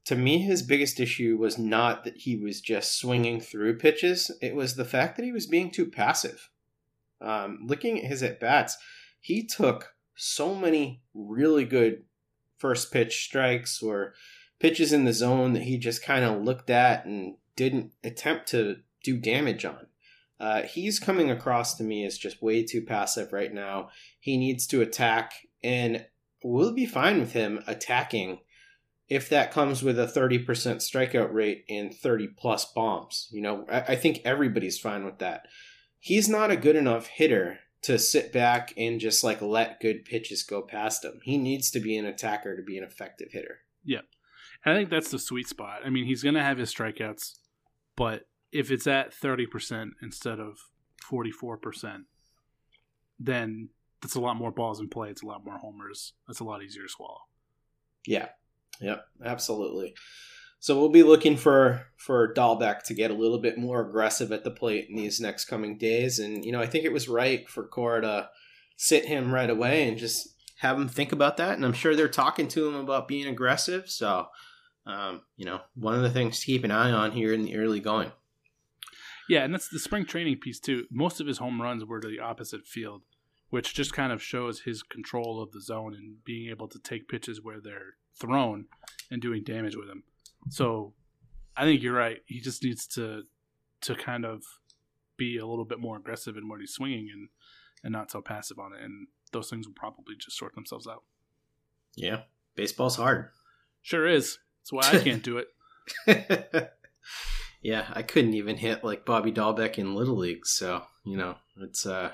to me, his biggest issue was not that he was just swinging through pitches. It was the fact that he was being too passive. Um, looking at his at-bats, he took so many really good first pitch strikes or pitches in the zone that he just kind of looked at and didn't attempt to do damage on. Uh, he's coming across to me as just way too passive right now. He needs to attack, and we'll be fine with him attacking if that comes with a thirty percent strikeout rate and thirty plus bombs. You know, I, I think everybody's fine with that. He's not a good enough hitter to sit back and just like let good pitches go past him. He needs to be an attacker to be an effective hitter. Yeah. I think that's the sweet spot. I mean, he's going to have his strikeouts, but if it's at thirty percent instead of forty-four percent, then that's a lot more balls in play. It's a lot more homers. That's a lot easier to swallow. Yeah. Yep, absolutely. So we'll be looking for, for Dahlbeck to get a little bit more aggressive at the plate in these next coming days. And, you know, I think it was right for Cora to sit him right away and just have him think about that. And I'm sure they're talking to him about being aggressive. So, um, you know, one of the things to keep an eye on here in the early going. Yeah, and that's the spring training piece, too. Most of his home runs were to the opposite field, which just kind of shows his control of the zone and being able to take pitches where they're thrown and doing damage with them. So I think you're right. He just needs to to kind of be a little bit more aggressive in what he's swinging and, and not so passive on it. And those things will probably just sort themselves out. Yeah, baseball's hard. Sure is. That's why I can't do it. Yeah, I couldn't even hit like Bobby Dahlbeck in Little League. So, you know, it's, uh,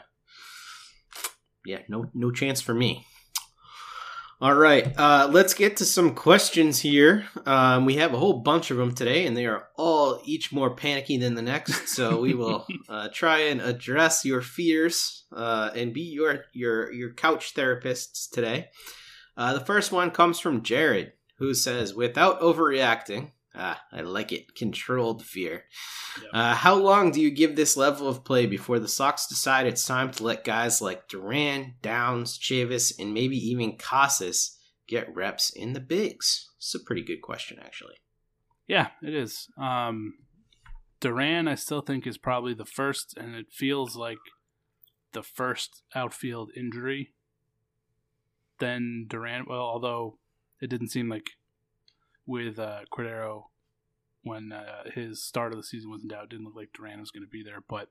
yeah, no no chance for me. All right, uh, let's get to some questions here. Um, we have a whole bunch of them today, and they are all each more panicky than the next. So we will uh, try and address your fears uh, and be your your your couch therapists today. Uh, the first one comes from Jared, who says, "Without overreacting." Ah, I like it. Controlled fear. Yep. Uh, how long do you give this level of play before the Sox decide it's time to let guys like Duran, Downs, Chavis, and maybe even Casas get reps in the bigs? It's a pretty good question, actually. Yeah, it is. Um, Duran, I still think, is probably the first, and it feels like the first outfield injury. Then Duran, well, although it didn't seem like with uh, Cordero when uh, his start of the season was in doubt. It didn't look like Duran was going to be there, but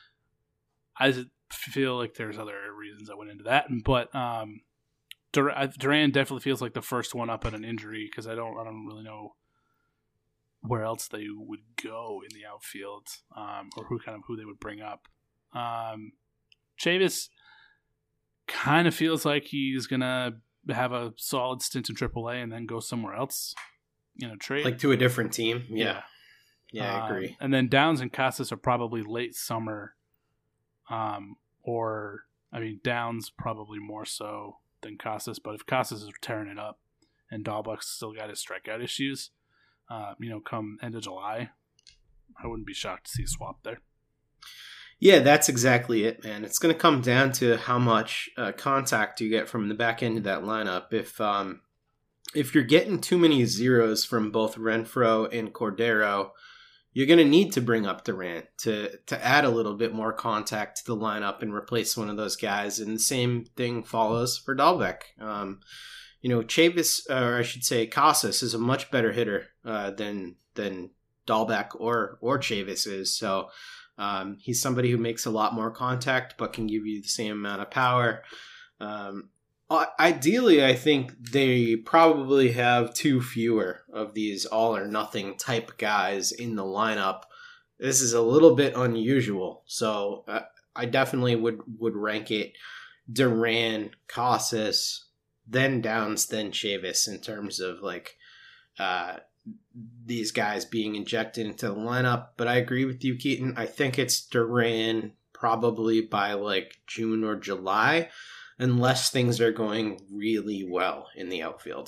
I feel like there's other reasons that went into that. But um, Dur- Duran definitely feels like the first one up at an injury because I don't, I don't really know where else they would go in the outfield um, or who kind of who they would bring up. Um, Chavis kind of feels like he's gonna have a solid stint in triple A and then go somewhere else. You know, trade like to a different team. Yeah, yeah, yeah I agree. Um, and then Downs and Casas are probably late summer, um, or I mean Downs probably more so than Casas. But if Casas is tearing it up, and Dahlbeck's still got his strikeout issues, uh, you know, come end of July, I wouldn't be shocked to see a swap there. Yeah, that's exactly it, man. It's going to come down to how much uh, contact you get from the back end of that lineup. If um, if you're getting too many zeros from both Renfroe and Cordero, you're going to need to bring up Durant to to add a little bit more contact to the lineup and replace one of those guys. And the same thing follows for Dahlbeck. Um, you know, Chavis, or I should say Casas, is a much better hitter uh, than than Dahlbeck or or Chavis is. So um, he's somebody who makes a lot more contact, but can give you the same amount of power. Um, ideally, I think they probably have two fewer of these all or nothing type guys in the lineup. This is a little bit unusual, so uh, I definitely would, would rank it Duran, Casas, then Downs, then Chavis in terms of like uh, these guys being injected into the lineup. But I agree with you, Keaton. I think it's Duran probably by like June or July, unless things are going really well in the outfield.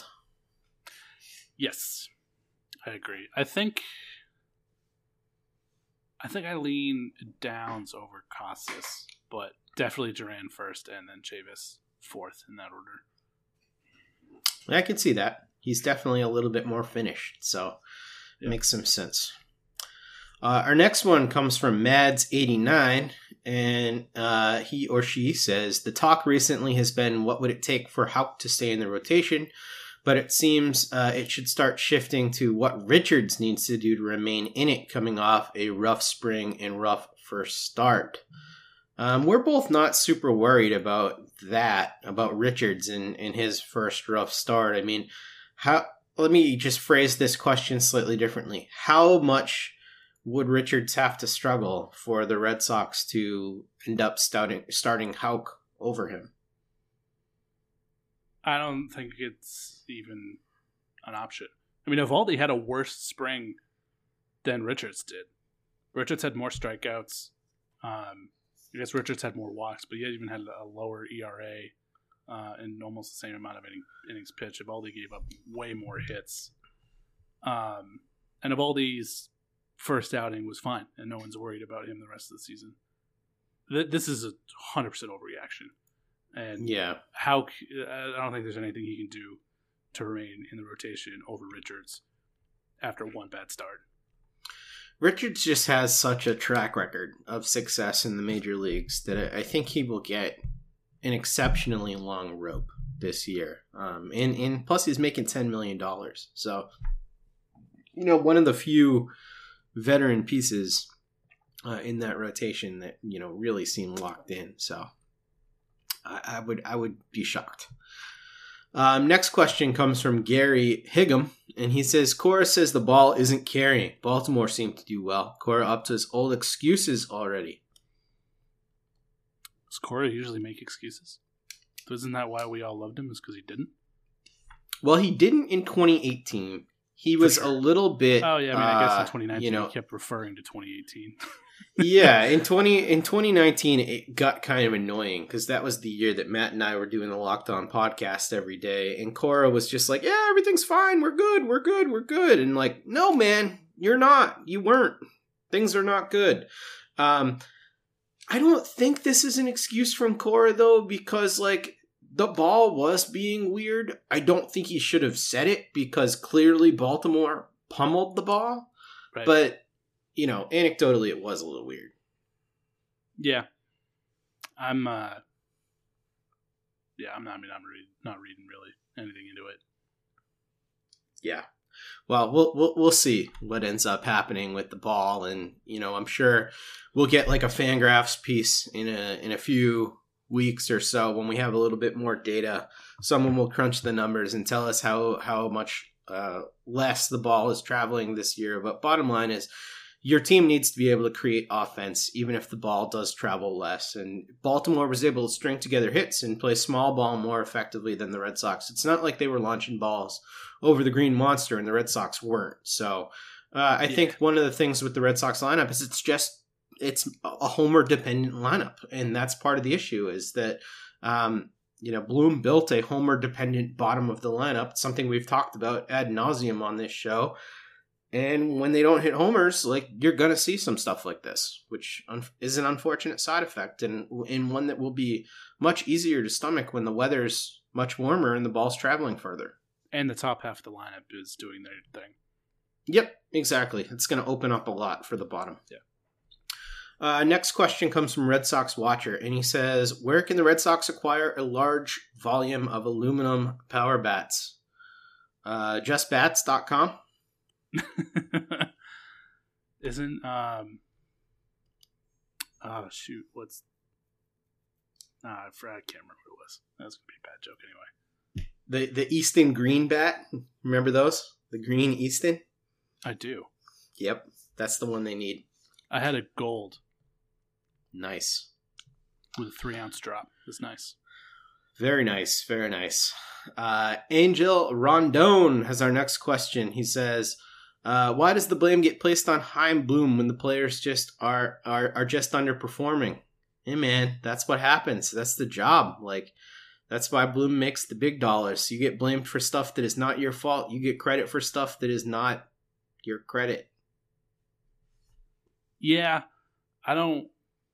Yes, I agree. I think I think I lean Downs over Casas, but definitely Duran first and then Chavis fourth in that order. I can see that. He's definitely a little bit more finished, so it makes some sense. Uh, our next one comes from Mads eighty-nine, and uh, he or she says, the talk recently has been what would it take for Houck to stay in the rotation, but it seems uh, it should start shifting to what Richards needs to do to remain in it coming off a rough spring and rough first start. Um, we're both not super worried about that, about Richards and, and his first rough start. I mean, how? Let me just phrase this question slightly differently. How much would Richards have to struggle for the Red Sox to end up starting, starting Houck over him? I don't think it's even an option. I mean, Eovaldi had a worse spring than Richards did. Richards had more strikeouts. Um, I guess Richards had more walks, but he even had a lower E R A uh, and almost the same amount of inning, innings pitched. Eovaldi gave up way more hits. Um, and Eovaldi's first outing was fine, and no one's worried about him the rest of the season. Th- this is a one hundred percent overreaction. And yeah, how I don't think there's anything he can do to remain in the rotation over Richards after one bad start. Richards just has such a track record of success in the major leagues that I think he will get an exceptionally long rope this year. Um, and, and plus he's making ten million dollars. So, you know, one of the few veteran pieces uh, in that rotation that, you know, really seem locked in. So I, I would I would be shocked. Um, next question comes from Gary Higgum, and he says, Cora says the ball isn't carrying. Baltimore seemed to do well. Cora up to his old excuses already. Does Cora usually make excuses? Isn't that why we all loved him, is because he didn't? Well, he didn't in twenty eighteen. He was sure. a little bit... Oh, yeah, I mean, I guess in twenty nineteen uh, you know, he kept referring to twenty eighteen. yeah, in twenty in twenty nineteen, it got kind of annoying because that was the year that Matt and I were doing the Locked On podcast every day, and Cora was just like, "Yeah, everything's fine. We're good. We're good. We're good." And like, "No, man, you're not. You weren't. Things are not good." Um, I don't think this is an excuse from Cora though, because like the ball was being weird. I don't think he should have said it because clearly Baltimore pummeled the ball, right. But. You know, anecdotally, it was a little weird. Yeah, I'm. Uh, yeah, I'm not. I mean, I'm read, not reading really anything into it. Yeah, well, we'll we'll we'll see what ends up happening with the ball, and you know, I'm sure we'll get like a Fangraphs piece in a in a few weeks or so when we have a little bit more data. Someone will crunch the numbers and tell us how how much uh, less the ball is traveling this year. But bottom line is, your team needs to be able to create offense, even if the ball does travel less. And Baltimore was able to string together hits and play small ball more effectively than the Red Sox. It's not like they were launching balls over the Green Monster and the Red Sox weren't. So uh, I yeah. think one of the things with the Red Sox lineup is it's just it's a homer-dependent lineup. And that's part of the issue is that, um, you know, Bloom built a homer-dependent bottom of the lineup, it's something we've talked about ad nauseum on this show. And when they don't hit homers, like you're going to see some stuff like this, which un- is an unfortunate side effect and, and one that will be much easier to stomach when the weather's much warmer and the ball's traveling further. And the top half of the lineup is doing their thing. Yep, exactly. It's going to open up a lot for the bottom. Yeah. Uh, next question comes from Red Sox Watcher, and he says, where can the Red Sox acquire a large volume of aluminum power bats? Uh, just bats dot com? Isn't um oh shoot what's ah, I forgot, I can't remember what it was. That was gonna be a bad joke anyway. The the Easton Green bat, remember those? The green Easton? I do. Yep, that's the one they need. I had a gold. Nice. With a three ounce drop. It's nice. Very nice, very nice. Uh, Angel Rondon has our next question. He says, Uh, why does the blame get placed on Chaim Bloom when the players just are, are are just underperforming? Hey man, that's what happens. That's the job. Like, that's why Bloom makes the big dollars. You get blamed for stuff that is not your fault. You get credit for stuff that is not your credit. Yeah, I don't.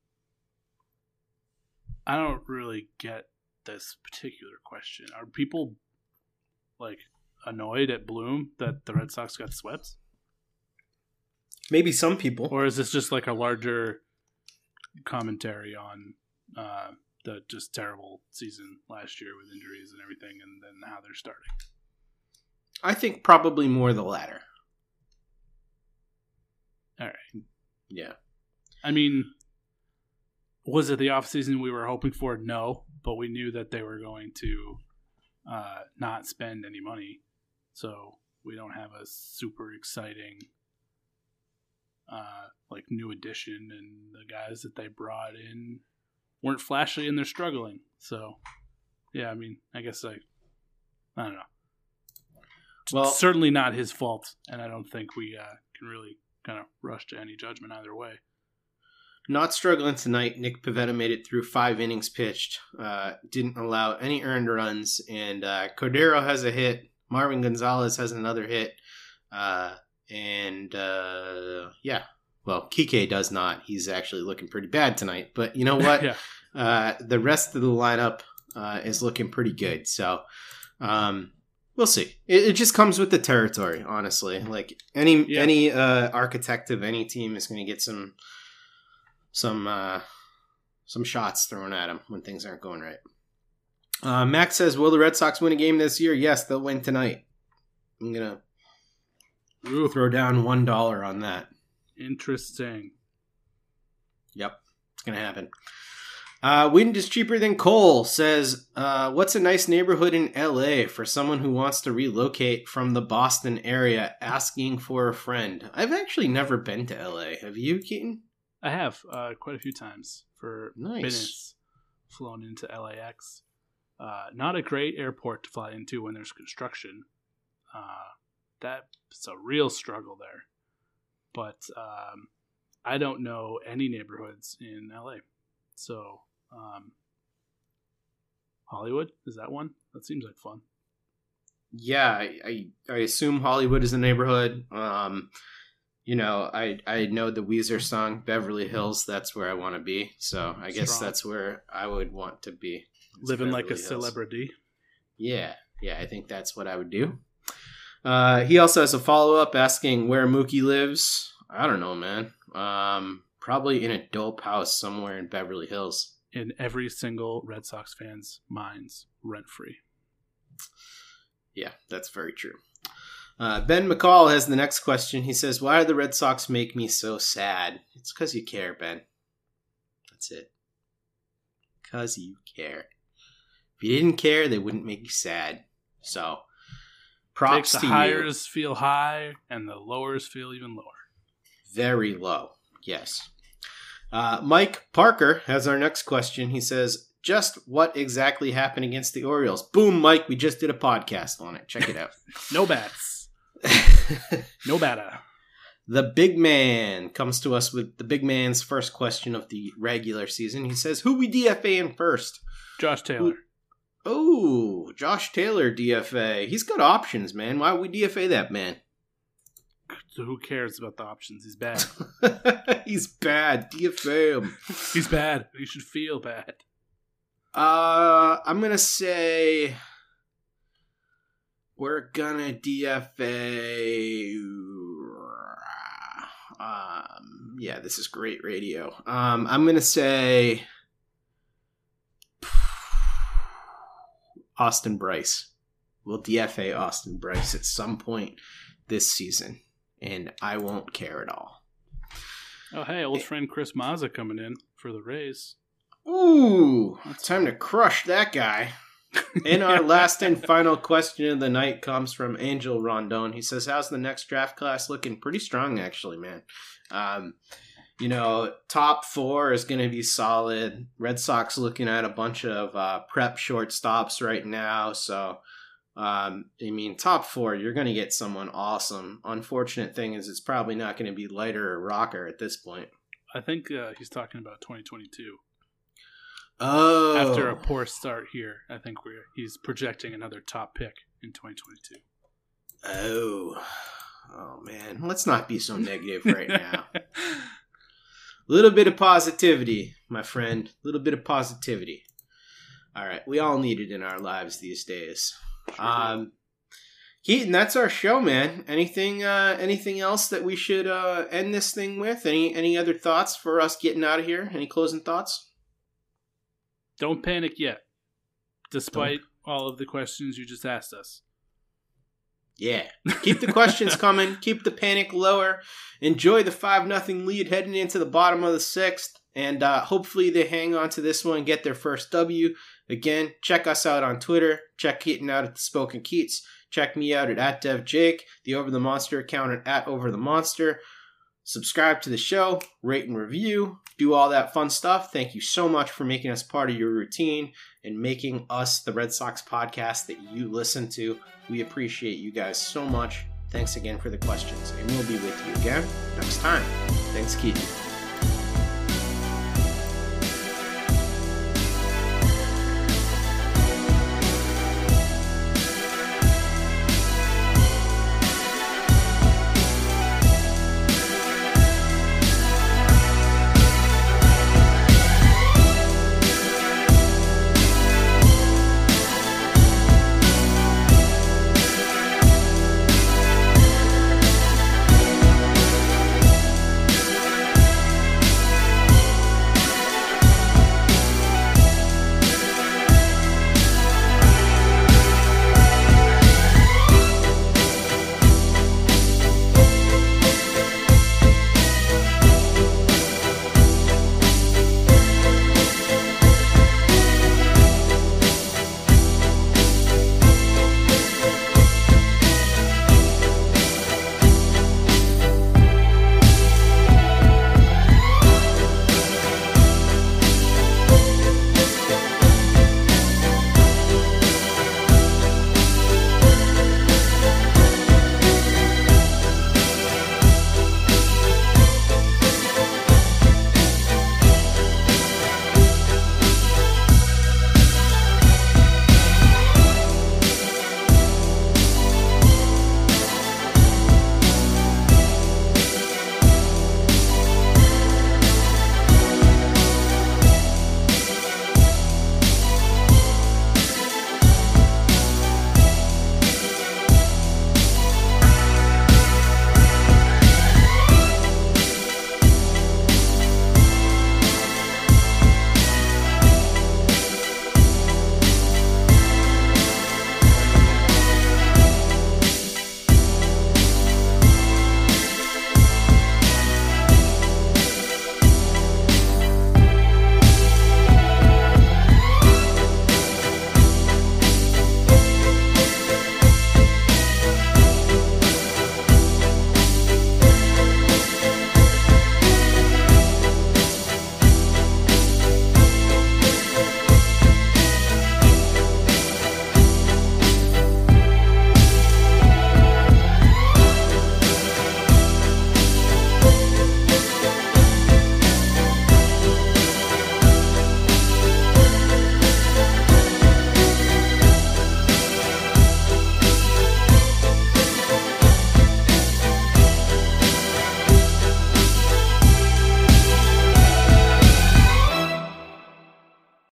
I don't really get this particular question. Are people like annoyed at Bloom that the Red Sox got swept? Maybe some people. Or is this just like a larger commentary on uh, the just terrible season last year with injuries and everything, and then how they're starting? I think probably more the latter. All right. Yeah. I mean, was it the offseason we were hoping for? No, but we knew that they were going to uh, not spend any money, so we don't have a super exciting uh, like new addition, and the guys that they brought in weren't flashy and they're struggling. So, yeah, I mean, I guess I, I don't know. Well, it's certainly not his fault, and I don't think we uh, can really kind of rush to any judgment either way. Not struggling tonight. Nick Pivetta made it through five innings pitched. Uh, didn't allow any earned runs. And uh, Cordero has a hit. Marvin Gonzalez has another hit. Uh, and uh, yeah, well, Kike does not. He's actually looking pretty bad tonight. But you know what? yeah. uh, the rest of the lineup uh, is looking pretty good. So um, we'll see. It, it just comes with the territory, honestly. Like any yeah. any uh, architect of any team is going to get some... Some uh, some shots thrown at him when things aren't going right. Uh, Max says, will the Red Sox win a game this year? Yes, they'll win tonight. I'm going to throw down one dollar on that. Interesting. Yep, it's going to happen. Uh, wind is cheaper than coal says, uh, what's a nice neighborhood in L A for someone who wants to relocate from the Boston area asking for a friend? I've actually never been to L A. Have you, Keaton? I have uh, quite a few times for nice. minutes flown into L A X. Uh, not a great airport to fly into when there's construction. Uh, that's a real struggle there. But um, I don't know any neighborhoods in L A. So um, Hollywood, is that one? That seems like fun. Yeah, I, I, I assume Hollywood is a neighborhood. Um You know, I I know the Weezer song, Beverly Hills, that's where I want to be. So I guess Strong. That's where I would want to be. It's Living Beverly like a Hills. celebrity. Yeah, yeah, I think that's what I would do. Uh, he also has a follow-up asking where Mookie lives. I don't know, man. Um, probably in a dope house somewhere in Beverly Hills. In every single Red Sox fan's minds, rent-free. Yeah, that's very true. Uh, Ben McCall has the next question. He says, why do the Red Sox make me so sad? It's because you care, Ben. That's it. Because you care. If you didn't care, they wouldn't make you sad. So, props Makes to the you. highers feel high and the lowers feel even lower. Very low, yes. Uh, Mike Parker has our next question. He says, just what exactly happened against the Orioles? Boom, Mike, we just did a podcast on it. Check it out. No bats. No batter. The big man comes to us with the big man's first question of the regular season. He says, who we D F A-ing first? Josh Taylor. Oh, Josh Taylor D F A. He's got options, man. Why would we D F A that man? So who cares about the options? He's bad. He's bad. D F A him. He's bad. You should feel bad. Uh, I'm going to say... We're gonna D F A. Um, yeah, this is great radio. Um, I'm gonna say Austin Bryce. We'll D F A Austin Bryce at some point this season, and I won't care at all. Oh, hey, old friend Chris Mazza coming in for the Rays. Ooh, it's time to crush that guy. And our last and final question of the night comes from Angel Rondon. He says, how's the next draft class looking? Pretty strong, actually, man. Um, you know, top four is going to be solid. Red Sox looking at a bunch of uh, prep shortstops right now. So, um, I mean, top four, you're going to get someone awesome. Unfortunate thing is it's probably not going to be Leiter or Rocker at this point. I think uh, he's talking about twenty twenty-two. Oh. After a poor start here, I think we're he's projecting another top pick in twenty twenty-two. Oh. Oh, man. Let's not be so negative right now. A little bit of positivity, my friend. A little bit of positivity. All right. We all need it in our lives these days. Sure um, Keaton, that's our show, man. Anything uh, anything else that we should uh, end this thing with? Any any other thoughts for us getting out of here? Any closing thoughts? Don't panic yet, despite Don't. all of the questions you just asked us. Yeah. Keep the questions coming. Keep the panic lower. Enjoy the five nothing lead heading into the bottom of the sixth. And uh, hopefully they hang on to this one and get their first W. Again, check us out on Twitter. Check Keaton out at the Spoken Keats. Check me out at, at DevJake, the Over the Monster account at, at Over the Monster. Subscribe to the show, rate and review, do all that fun stuff. Thank you so much for making us part of your routine and making us the Red Sox podcast that you listen to. We appreciate you guys so much. Thanks again for the questions, and we'll be with you again next time. Thanks, Keaton.